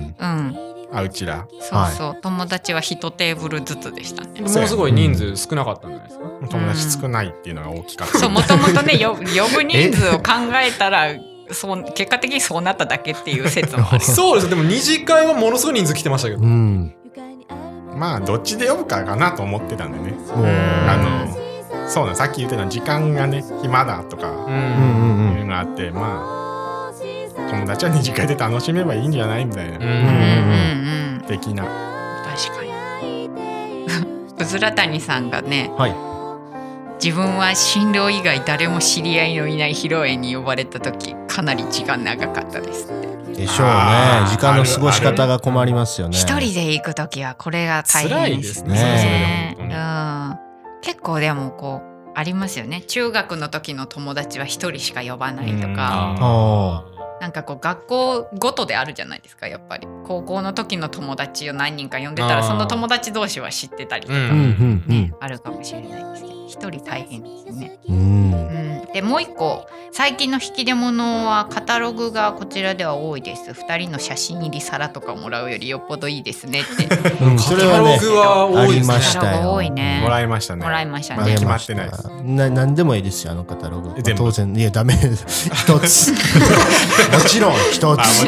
うちら。 そうそう。友達は1テーブルずつでしたね。 ものすごい人数少なかったんじゃないですか。 友達少ないっていうのが大きかった。 そう、もともとね、呼ぶ人数を考えたら。結果的にそうなっただけっていう説もある。 そうです。でも二次会はものすごい人数来てましたけど。 まあどっちで呼ぶかかなと思ってたんでね。そうだ、さっき言ってた時間がね暇だとかいうのがあって、まあ友達は二次会で楽しめばいいんじゃないみたいな的な。 確かに。うずら谷さんがね。自分は新郎以外誰も知り合いのいない披露宴に呼ばれた時かなり時間長かったですって。 でしょうね。時間の過ごし方が困りますよね。 一人で行く時はこれが大変ですね。 辛いですね。 結構でもこうありますよね。中学の時の友達は一人しか呼ばないとか。なんかこう学校ごとであるじゃないですか。やっぱり高校の時の友達を何人か呼んでたらその友達同士は知ってたりとか、あるかもしれないですね。一人大変ですね。でもう一個最近の引き出物はカタログがこちらでは多いです。2人の写真入り皿とかもらうよりよっぽどいいですねって。 カタログは多いですね。 カタログ多いね。 もらいましたね。決まってないです。 何でもいいですよカタログ。当然いやダメ一つ。もちろん一つ。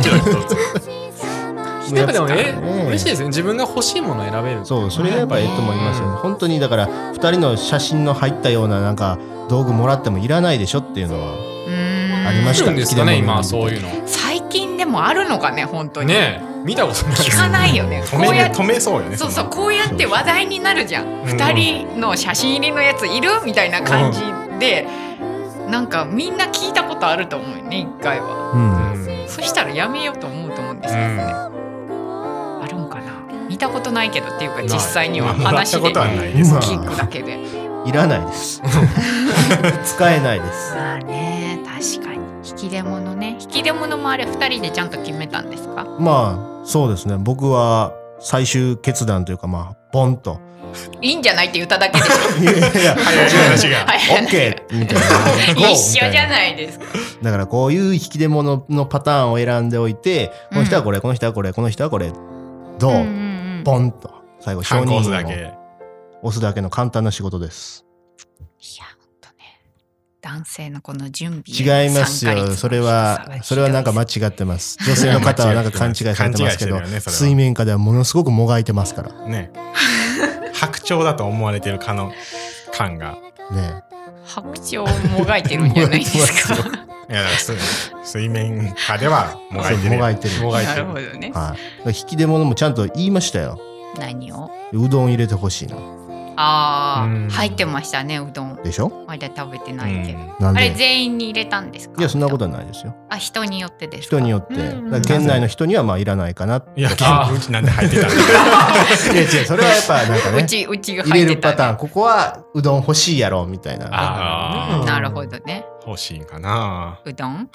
やっぱでも嬉しいですね。自分が欲しいものを選べる。 そう、それがやっぱいいと思いますよね。本当にだから2人の写真の入ったようななんか道具もらってもいらないでしょっていうのはありました。 あるんですかね今そういうの。 最近でもあるのかね本当に。 ね見たことない。 聞かないよね。 止めそうよね。 そうそう、こうやって話題になるじゃん。2人の写真入りのやついるみたいな感じで。なんかみんな聞いたことあると思うよね1回は。そしたらやめようと思うと思うんですけどね。あるんかな。見たことないけどっていうか実際には話で聞くだけで。 いらないです。使えないです。 まあね、確かに引き出物ね。引き出物もあれ2人でちゃんと決めたんですか。 まあそうですね。僕は最終決断というかボンと。 いいんじゃないって言っただけでしょ。 いや話がオッケーみたいな。 一緒じゃないですか。 だからこういう引き出物のパターンを選んでおいて、この人はこれ、この人はこれ、この人はこれ、どう、ボンと最後承認を押すだけの簡単な仕事です。 いや本当ね、男性のこの準備違いますよ。それはなんか間違ってます。女性の方はなんか勘違いされてますけど、水面下ではものすごくもがいてますからね。 白鳥だと思われてる感がね。 白鳥をもがいてるんじゃないですか。いや水面下ではもがいてる。 なるほどね。 引き出物もちゃんと言いましたよ。 何を？ うどん入れてほしいな。 入ってましたねうどん。 でしょ？ まだ食べてないけど。あれ全員に入れたんですか？ いやそんなことはないですよ。 人によってですか？ 人によって。県内の人にはまあいらないかな。 いやうちなんで入ってたんだ。 いや違うそれはやっぱなんかね。 うちが入れるパターン。ここはうどん欲しいやろみたいな。 なるほどね。 欲しいかな。 うどん。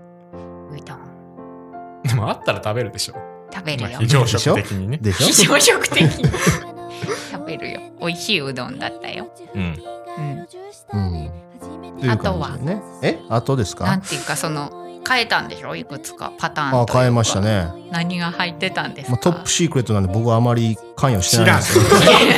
でもあったら食べるでしょ。 食べるよ。 非常食的にね。 でしょ。 非常食的に食べるよ。美味しいうどんだったよ。あとはあとですか。 なんていうか変えたんでしょいくつかパターン。 変えましたね。 何が入ってたんですか。 トップシークレットなんで僕はあまり関与してないんですよ。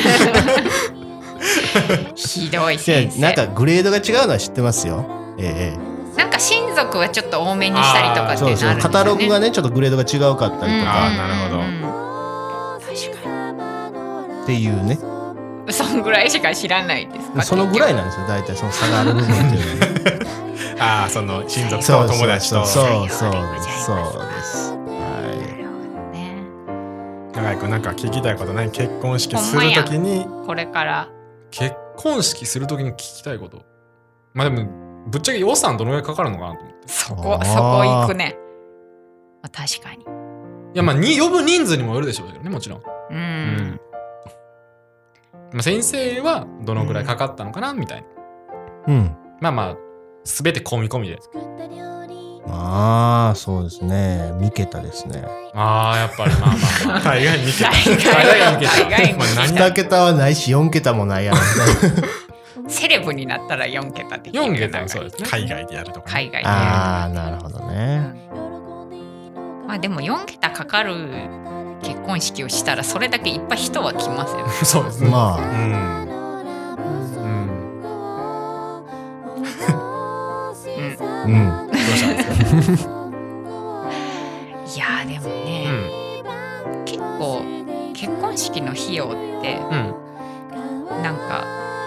ひどい先生。 なんかグレードが違うのは知ってますよ。 なんか親族はちょっと多めにしたりとかってなるんですよね。 カタログがねちょっとグレードが違うかったりとか。 なるほど。 確かに。っていうね。 そんぐらいしか知らないですか。 そのぐらいなんですよ大体その差がある部分っていうのは。 その親族と友達と。 そうです。 長井くんなんか聞きたいことない？結婚式するときに。 これから結婚式するときに聞きたいこと。まあでもぶっちゃけ予算どのぐらいかかるのかなと思って。 そこ行くね。確かに。いやまあ呼ぶ人数にもよるでしょうけどね、もちろん。まあ、先生はどのぐらいかかったのかなみたいな。まあまあ全て込み込みで。 そうですね。3桁ですね。 やっぱりまあまあ大概2桁。 2桁はないし4桁もないやろ。 セレブになったら4桁できる。 4桁そうですね。 海外でやるとか、 海外でやる。なるほどね。 まあでも4桁かかる結婚式をしたらそれだけいっぱい人は来ますよね。 そうですね。 まあ。 どうしたんですか？ いやでもね、結構結婚式の費用って、なんか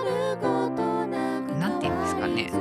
なんていうんですかね、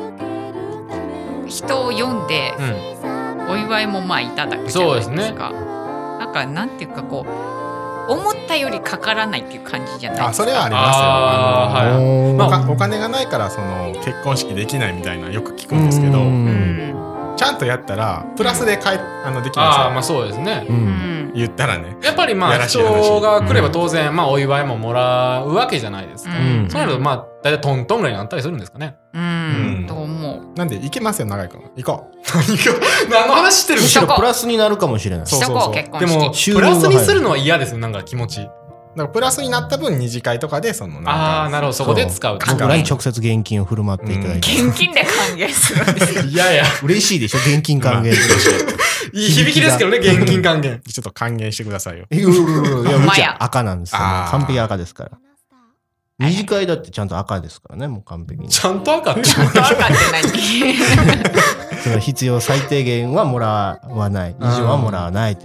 人を呼んで、お祝いもまあいただくじゃないですか。そうですね。なんかなんていうかこう思ったよりかからないっていう感じじゃないですか。 それはありますよ。お金がないからその結婚式できないみたいなよく聞くんですけど、ちゃんとやったらプラスでできますよ。 まあそうですね。 言ったらね。 やっぱりまあ人が来れば当然まあお祝いももらうわけじのですか。そうなるとまあ大体トントンぐらいになったりするんですかね。 と思う。 なんで行けますよ長井君。行こう。 何の話してる？ むしろプラスになるかもしれない。 しとこう結婚式。 でもプラスにするのは嫌ですよ。なんか気持ち。 だからプラスになった分二次会とかでそのなるほどそこで使う。 僕らに直接現金を振る舞っていただいて。 現金で還元するんですよ。 いや嬉しいでしょ現金還元。 いい響きですけどね現金還元。 ちょっと還元してくださいよ。 いやうちは赤なんですよ。完璧赤ですから。二次会だってちゃんと赤ですからね、もう完璧に。 ちゃんと赤ってちゃんと赤って何？ その必要最低限はもらわない。以上はもらわないという。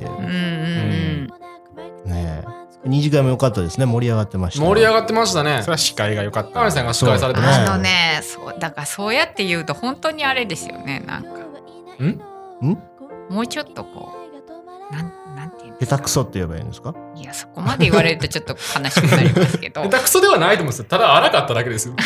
ねえ。二次会も良かったですね。盛り上がってました。 盛り上がってましたね。 それは司会が良かった。 カメさんが司会されてました。 そうだからそうやって言うと本当にあれですよね。なんか。もうちょっとこうなんていうの。 下手くそって言えばいいんですか？ いやそこまで言われるとちょっと悲しくなりますけど。 下手くそではないと思うんですよ。ただ荒かっただけですよ。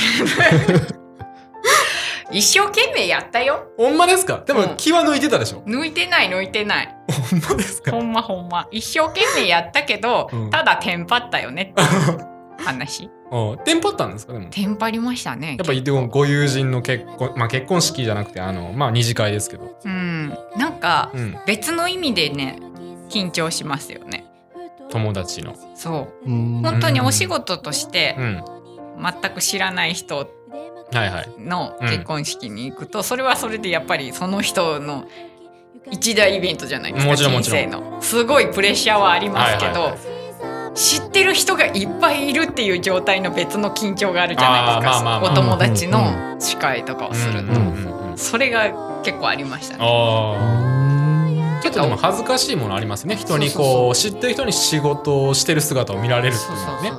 一生懸命やったよ。 ほんまですか？でも気は抜いてたでしょ？ 抜いてない。ほんまですか？ ほんま。一生懸命やったけど、ただテンパったよねって話。 テンパったんですか？でもテンパりましたね。 やっぱりご友人の結婚式じゃなくて二次会ですけど。 なんか別の意味でね緊張しますよね。 友達の。 そう。本当にお仕事として全く知らない人の結婚式に行くとそれはそれでやっぱりその人の一大イベントじゃないですか。人生のすごいプレッシャーはありますけど、知ってる人がいっぱいいるっていう状態の別の緊張があるじゃないですか。お友達の司会とかをするとそれが結構ありましたね。 ちょっとでも恥ずかしいものありますね。人にこう知ってる人に仕事をしてる姿を見られるっていうのはね。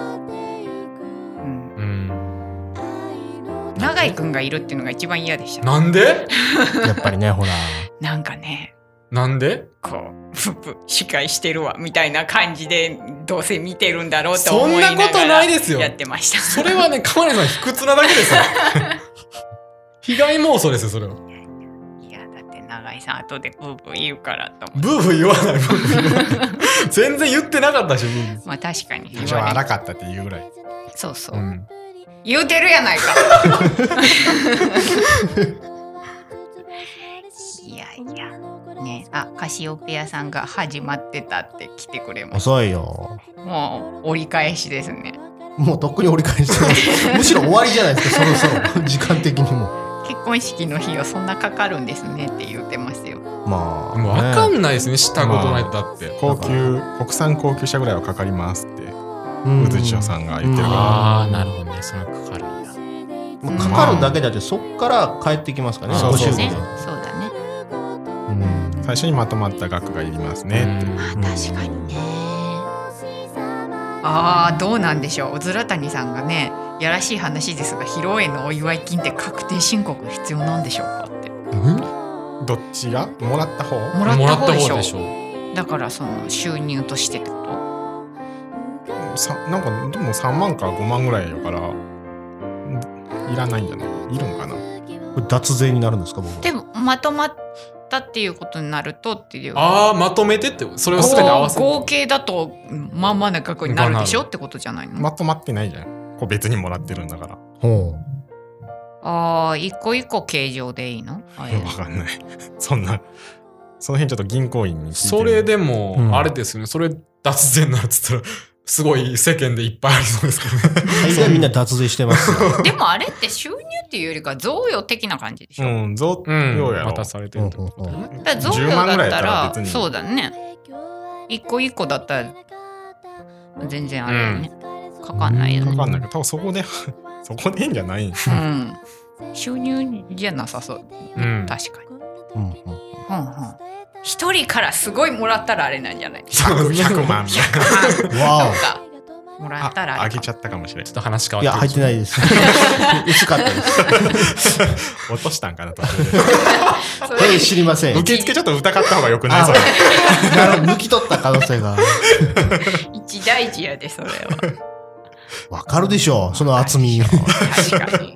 永井くんがいるっていうのが一番嫌でした。 なんで？ やっぱりねほら。 なんかね。 なんで？ こう司会してるわみたいな感じでどうせ見てるんだろうと思いながらそんなことないですよ。 やってました。 それはね川根さん卑屈なだけですよ。被害妄想ですよそれは。 いやだって永井さん後でブーブー言うからと思って。 ブーブー言わない。全然言ってなかったし。 まあ確かに。 一応荒かったっていうぐらい。 そう。言うてるやないか。いやね、カシオペアさんが始まってたって来てくれました。 遅いよ。 もう折り返しですね。 もうとっくに折り返してます。むしろ終わりじゃないですか。そろそろ時間的にも。 結婚式の費用そんなかかるんですねって言ってますよ。 まあ、 もう分かんないですね。したことないとだって。 国産高級車ぐらいはかかりますって。うずちおさんが言ってるから。 なるほどね。それかかるんや。 もうかかるだけだってそっから帰ってきますからね。 そうだね。 最初にまとまった額がいりますね。 確かにね。どうなんでしょう。うずら谷さんがね、やらしい話ですが披露宴のお祝い金って確定申告必要なんでしょうかって。 どっちが？もらった方？ もらった方でしょ。 だからその収入としてってこと？ なんかでも3万から5万ぐらいやからいらないんじゃない？いるんかな？ これ脱税になるんですか？ でもまとまったっていうことになるとっていう。 まとめてってそれを全て合わせて合計だとまあまあな額になるでしょってことじゃないの？ まとまってないじゃん。こう別にもらってるんだから。 一個一個計上でいいの？わかんない。その辺ちょっと銀行員に聞いて。 それでもあれですよね。それ脱税になるっつったらすごい世間でいっぱいありそうですけどね。 大概みんな脱税してますよ。 でもあれって収入っていうよりか贈与的な感じでしょ？ 贈与やろ。 渡されてるってことだね。 だから贈与だったらそうだね。一個一個だったら全然あれよね。かかんないよね。 かかんないけど、多分そこでいいんじゃない？ 収入じゃなさそう。確かに。一人からすごいもらったらあれなんじゃない ？100万。 わお。もらったらあげちゃったかもしれない。 ちょっと話変わって。 いや入ってないです。薄かったです。 落としたんかなと。 知りません。 受付ちょっと疑った方がよくない？それ。 抜き取った可能性が。 一大事やでそれは。 わかるでしょう、その厚み。 確かに。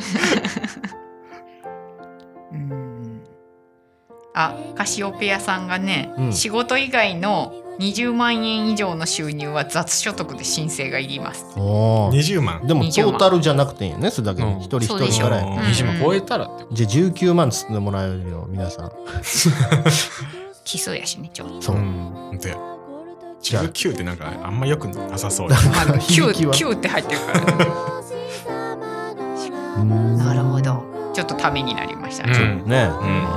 カシオペアさんがね、仕事以外の20万円以上の収入は雑所得で申請がいります。 20万。 でもトータルじゃなくていいよね、それだけ一人一人から。 20万超えたらって。 じゃあ19万つってもらえるよ皆さん。 奇数やしねちょっと。 そう。 19ってなんかあんまよくなさそう。 9って入ってるから。なるほど。ちょっとためになりましたね。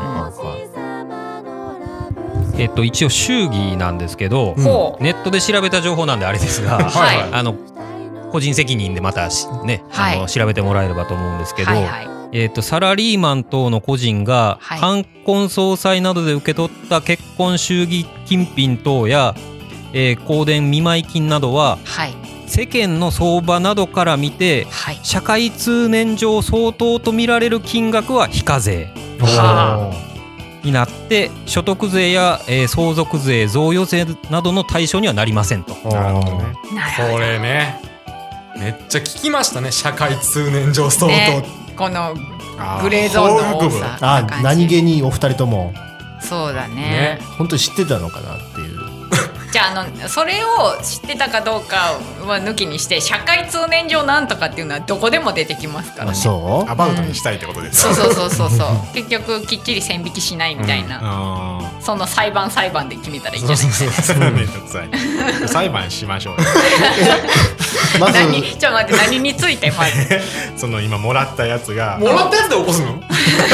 一応祝儀なんですけど、ネットで調べた情報なんであれですが、個人責任でまたね、調べてもらえればと思うんですけど、サラリーマン等の個人が冠婚葬祭などで受け取った結婚祝儀金品等や、香典見舞金などは、世間の相場などから見て、社会通念上相当と見られる金額は非課税になって所得税や、相続税贈与税などの対象にはなりませんと。 なるほどね。 これねめっちゃ聞きましたね。社会通念上相当、 このグレーゾーンの多さ。 何気にお二人ともそうだね。 本当に知ってたのかなっていう。 じゃあそれを知ってたかどうかは抜きにして社会通念上なんとかっていうのはどこでも出てきますからね。 そうアバウトにしたいってことですか？ そう結局きっちり線引きしないみたいな、その裁判で決めたらいいんじゃないですか。 めんどくさい。裁判しましょう。 まずちょっと待って、何についてまずその今もらったやつがもらったやつで起こすの？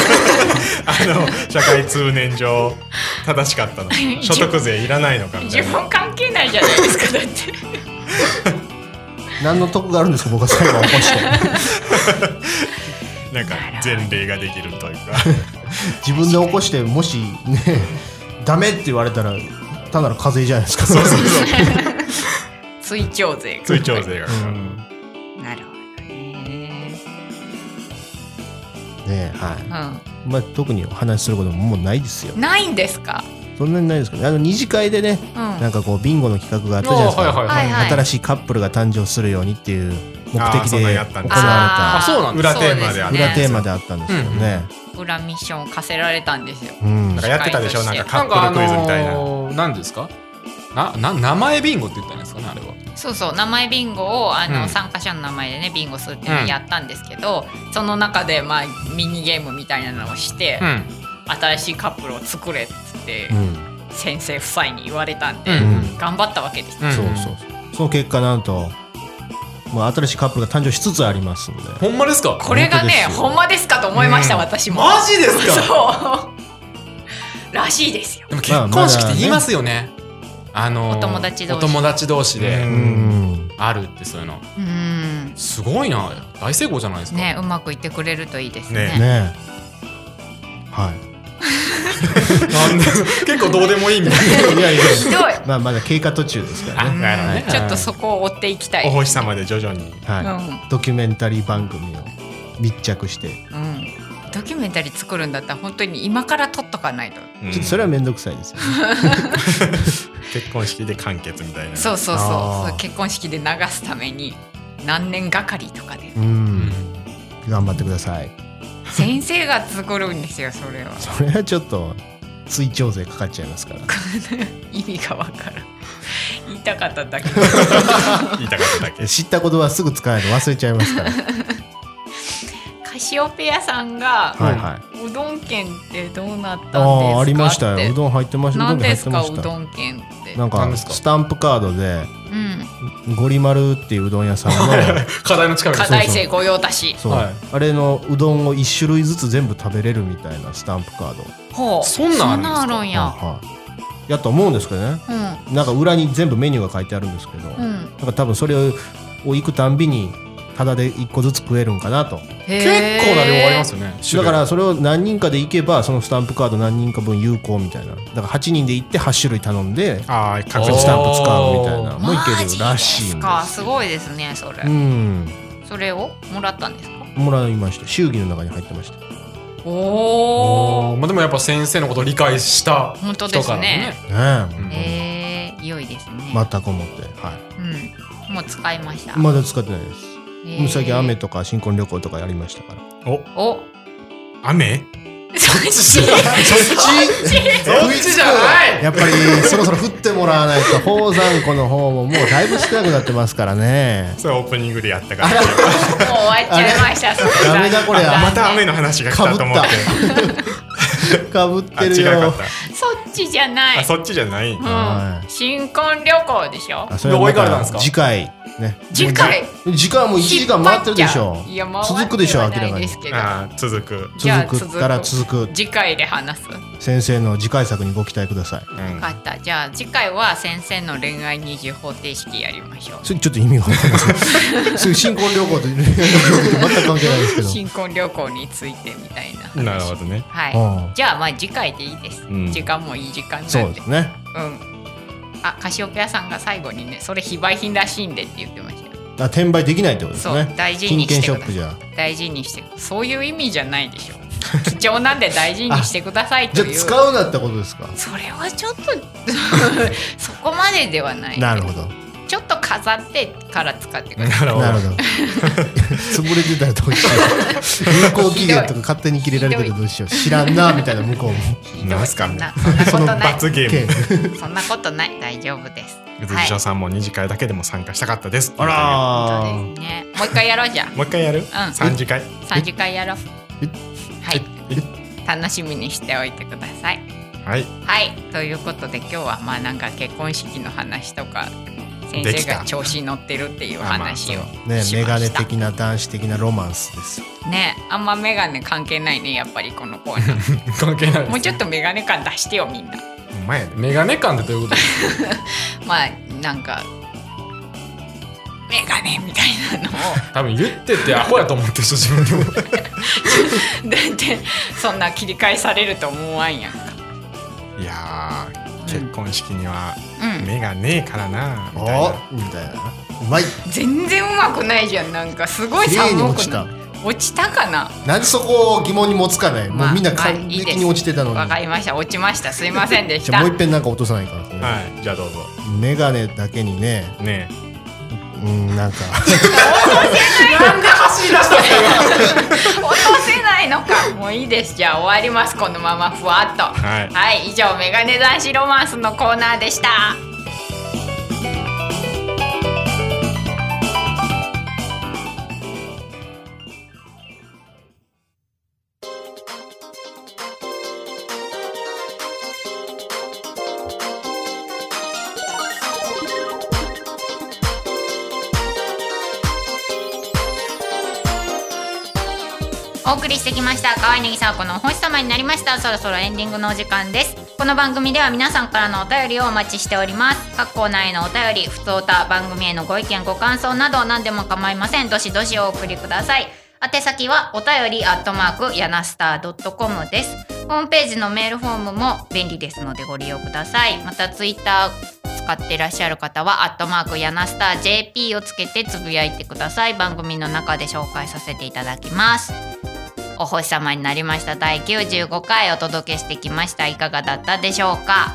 社会通念上正しかったの？所得税いらないのかみたいな。 自分関係ないじゃないですか。だって何の得があるんですか、僕は裁判を起こしてなんか前例ができるというか自分で起こしてもしねダメって言われたら単なる課税じゃないですか。 そう追徴税が、 なるほどね。 まあ特にお話しすることももうないですよ。 ないんですか？ そんなにないですかね。二次会でね、なんかこうビンゴの企画があったじゃないですか。新しいカップルが誕生するようにっていう目的で行われた裏テーマであったんですけどね。 裏ミッションを課せられたんですよ。 なんかやってたでしょ、なんかカップルクイズみたいな。 何ですか？名前ビンゴって言ったんですかね、あれは。 そう名前ビンゴを参加者の名前でねビンゴするっていうのをやったんですけど、その中でまあミニゲームみたいなのをして、新しいカップルを作れっつって、先生夫妻に言われたんで、頑張ったわけです。 その結果なんともう新しいカップルが誕生しつつありますので。 ほんまですか？ これがねほんまですかと思いました、私も。 マジですか？ そうらしいですよ。 でも結婚式って言いますよね。お友達同士であるってそういうの。すごいな、大成功じゃないですか。 ね、うまくいってくれるといいですね。 はい。 なんで結構どうでもいいみたいな。 ひどい。 まあまだ経過途中ですからね。 ちょっとそこを追っていきたい。 お星様で徐々にドキュメンタリー番組を密着してドキュメンタリー作るんだったら本当に今から撮っとかないと、 ちょっとそれは面倒くさいですよ、 結婚式で完結みたいな。 そう結婚式で流すために何年がかりとかで、 頑張ってください。 先生が作るんですよ。それはちょっと追徴税かかっちゃいますから意味がわからん。言いたかっただけ知ったことはすぐ使える、忘れちゃいますからカシオペアさんが、うどん券ってどうなったんですかって。 ありましたよ。うどん入ってました。 何ですかうどん券って。 なんかスタンプカードで、ゴリマルっていううどん屋さんの課題の近く課題生御用達、 あれのうどんを1種類ずつ全部食べれるみたいなスタンプカード。 そんなんあるんや。 やと思うんですけどね、なんか裏に全部メニューが書いてあるんですけど、なんか多分それを行くたんびにタダで1個ずつ食えるんかなと。 結構な量ありますよね。 だからそれを何人かで行けばそのスタンプカード何人か分有効みたいな。だから8人で行って8種類頼んでスタンプ使うみたいなもういけるらしいんです。 すごいですねそれ。それをもらったんですか？ もらいました。祝儀の中に入ってました。 まあでもやっぱ先生のことを理解した人からね。 本当ですね。良いですね。 全く思って、 もう使いました。 まだ使ってないです。最近雨とか新婚旅行とかやりましたから。 雨？ そっちじゃない。 やっぱりそろそろ降ってもらわないと宝山湖の方ももうだいぶ少なくなってますからね。 それオープニングでやったからもう終わっちゃいました。 ダメだこれ。 また雨の話が来たと思ってかぶってるよ。 そっちじゃない。 そっちじゃない。 新婚旅行でしょ。 どこ行かれたんですか？ 次回ね。 次回時間も1時間回ってるでしょ。続くでしょ明らかに。 続くから続く。 次回で話す。 先生の次回作にご期待ください。 分かった。じゃあ次回は先生の恋愛二次方程式やりましょう。 それちょっと意味が分かりません。新婚旅行と恋愛二次方程式全く関係ないですけど。 新婚旅行についてみたいな。 なるほどね。 はい。じゃあまあ次回でいいです。時間もいい時間なんで。 そうですね。 カシオペアさんが最後にね、それ非売品らしいんでって言ってました。 転売できないってことですね。 そう、大事にしてください。 金券ショップじゃ大事にしてそういう意味じゃないでしょ。貴重なんで大事にしてくださいという。 じゃあ使うなってことですか？ それはちょっとそこまでではない。 なるほど。 ちょっと飾ってから使ってください。 なるほど。潰れてたらどうしよう。有効期限とか勝手に切れられてるどうしよう。知らんなみたいな向こうも。 なんすか？ そんなことない。 罰ゲーム。 そんなことない。大丈夫です。 うずじょさんも2次会だけでも参加したかったです。 あらー。ね。もう一回やろうじゃん。 もう一回やる？3次会。 3次会やろう。はい。楽しみにしておいてください。 はい。 はい。ということで今日はまあなんか結婚式の話とか先生が調子に乗ってるっていう話をしました。 メガネ的な男子的なロマンスです。 ね。あんまメガネ関係ないねやっぱりこのコーナー。 関係ない。 もうちょっとメガネ感出してよみんな。 メガネ感ってどういうことですか？ まあなんかメガネみたいなのを多分言っててアホやと思ってる人自分でもだってそんな切り替えされると思わんやんか。 いや結婚式には目がねえからなみたいな。うまい。 全然うまくないじゃん。なんかすごい寒くな落ちたかな。 なんでそこを疑問に持つかね。もうみんな完璧に落ちてたのに。 わかりました。落ちました。すいませんでした。 もう一遍なんか落とさないから。 はい。じゃあどうぞ。 メガネだけにね。なんかなんで走り出したの落とせないのか。もういいです。じゃあ終わります。このままふわっと。はい、以上メガネ男子ロマンスのコーナーでした。お送りしてきましたかわいねぎさわこのお星様になりました。そろそろエンディングのお時間です。この番組では皆さんからのお便りをお待ちしております。各コーナーへのお便り、ふつおた、番組へのご意見ご感想など何でも構いません。どしどしお送りください。宛先はお便りやなスター .com です。ホームページのメールフォームも便利ですのでご利用ください。またツイッター使ってらっしゃる方はやなスター JP をつけてつぶやいてください。番組の中で紹介させていただきます。 お星様になりました第95回お届けしてきました。いかがだったでしょうか。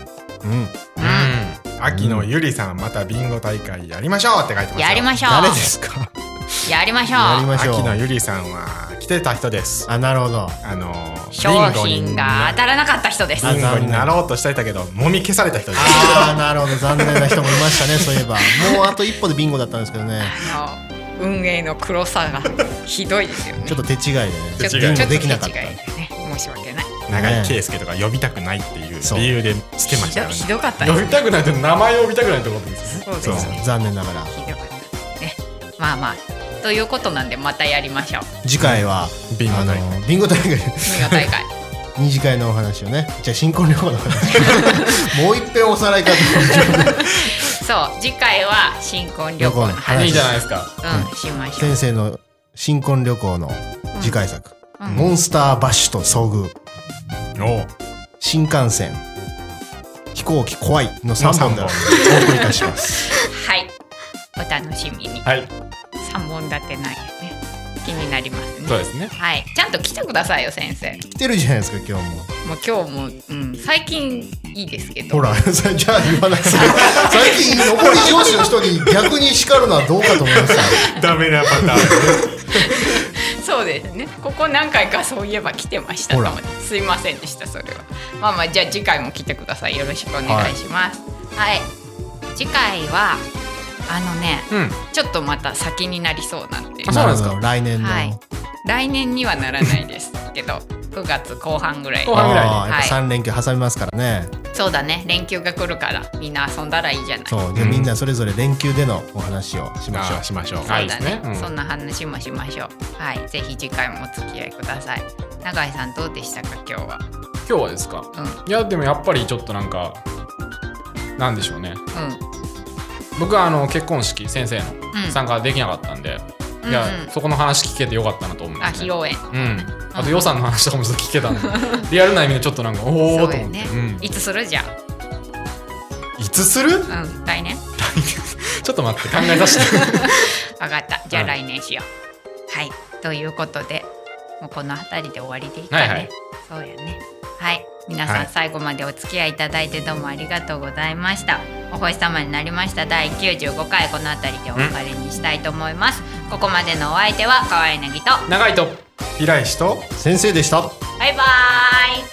秋のゆりさん、またビンゴ大会やりましょうって書いてますよ。 やりましょう。 誰ですか。 やりましょう。 秋のゆりさんは来てた人です。 あ、なるほど。 商品が当たらなかった人です。 ビンゴになろうとしてたけどもみ消された人です。 ああ、なるほど。残念な人もいましたね。そういえばもうあと一歩でビンゴだったんですけどね。 運営の黒さがひどいですよね。 ちょっと手違いでね。 ビンゴできなかった。 申し訳ない。 長井圭介とか呼びたくないっていう理由でつけましたよね。 ひどかったです。呼びたくないって名前呼びたくないってことですね。 そうです。 残念ながら。 ひどかったね。まあまあということなんでまたやりましょう。 次回はビンゴ大会。 ビンゴ大会。二次会のお話をね。じゃあ新婚旅行の話。もう一遍おさらいかと。 そう次回は新婚旅行の話。 いいじゃないですか。 しましょう。 先生の新婚旅行の次回作。モンスターバッシュと遭遇。新幹線飛行機怖いの3本でお送りいたします。 はい、お楽しみに。 はい、 3本立てなんやね。気になりますね。 そうですね。 はい、ちゃんと来てくださいよ先生。 来てるじゃないですか今日も。 もう今日も、最近いいですけど。 ほらじゃあ言わないで。最近残り上司の人に逆に叱るのはどうかと思います。 ダメなパターン。 そうですね。ここ何回かそういえば来てましたかも。すいませんでしたそれは。まあまあじゃあ次回も来てください。よろしくお願いします。はい。次回はちょっとまた先になりそうなんで。 そうなんですか。 来年の。 はい。来年にはならないですけど、9月後半ぐらい。 後半ぐらいに。 やっぱ3連休挟みますからね。 そうだね。連休が来るからみんな遊んだらいいじゃない。 そう。じゃあみんなそれぞれ連休でのお話をしましょう。 そうだね。そんな話もしましょう。はい。ぜひ次回もお付き合いください。永井さんどうでしたか今日は。 今日はですか。いやでもやっぱりちょっとなんかなんでしょうね。僕は結婚式先生の参加できなかったんで、いやそこの話聞けてよかったなと思う。 披露宴。 あと予算の話とかもちょっと聞けたんで、リアルな意味でちょっとなんかおおと思って。 いつするじゃん。 いつする？ 来年。 ちょっと待って考えさせて。 分かった。じゃあ来年しよう。はい。ということでもうこの辺りで終わりでいいかね。そうやね。はい。皆さん最後までお付き合いいただいてどうもありがとうございました。お星様になりました第95回この辺りでお別れにしたいと思います。ここまでのお相手は河合なぎと長井と平石と先生でした。 バイバーイ。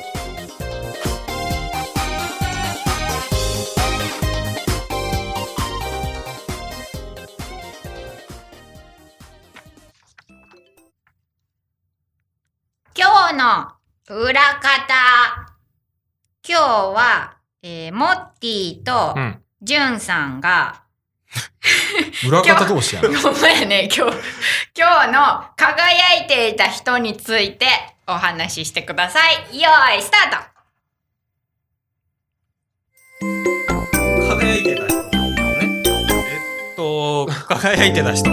今日の裏方。今日は、モッティとジュンさんが、 裏方同士やな。 ほんまやね。今日の輝いていた人についてお話ししてください。よーいスタート。輝いてた人ね。輝いてた人。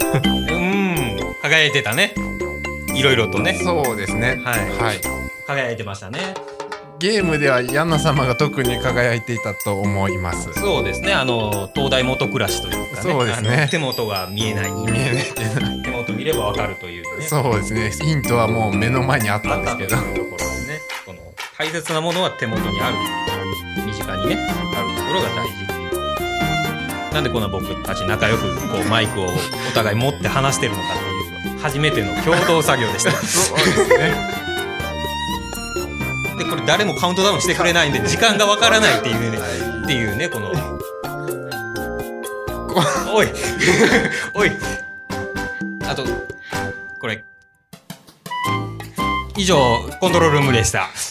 輝いてたね。いろいろとね。 そうですね。はい。 輝いてましたね。 ゲームではヤンナ様が特に輝いていたと思います。 そうですね。東大元暮らしというかね。 そうですね。 手元が見えない。手元見ればわかるというね。 そうですね。ヒントはもう目の前にあったんですけど。 というところでね。この大切なものは手元にある。身近にねあるところが大事。なんでこんな僕たち仲良くこうマイクをお互い持って話してるのかという初めての共同作業でした。 そうですね。 でこれ誰もカウントダウンしてくれないんで時間がわからないっていうねこのおいおいあとこれ以上コントロールルームでした。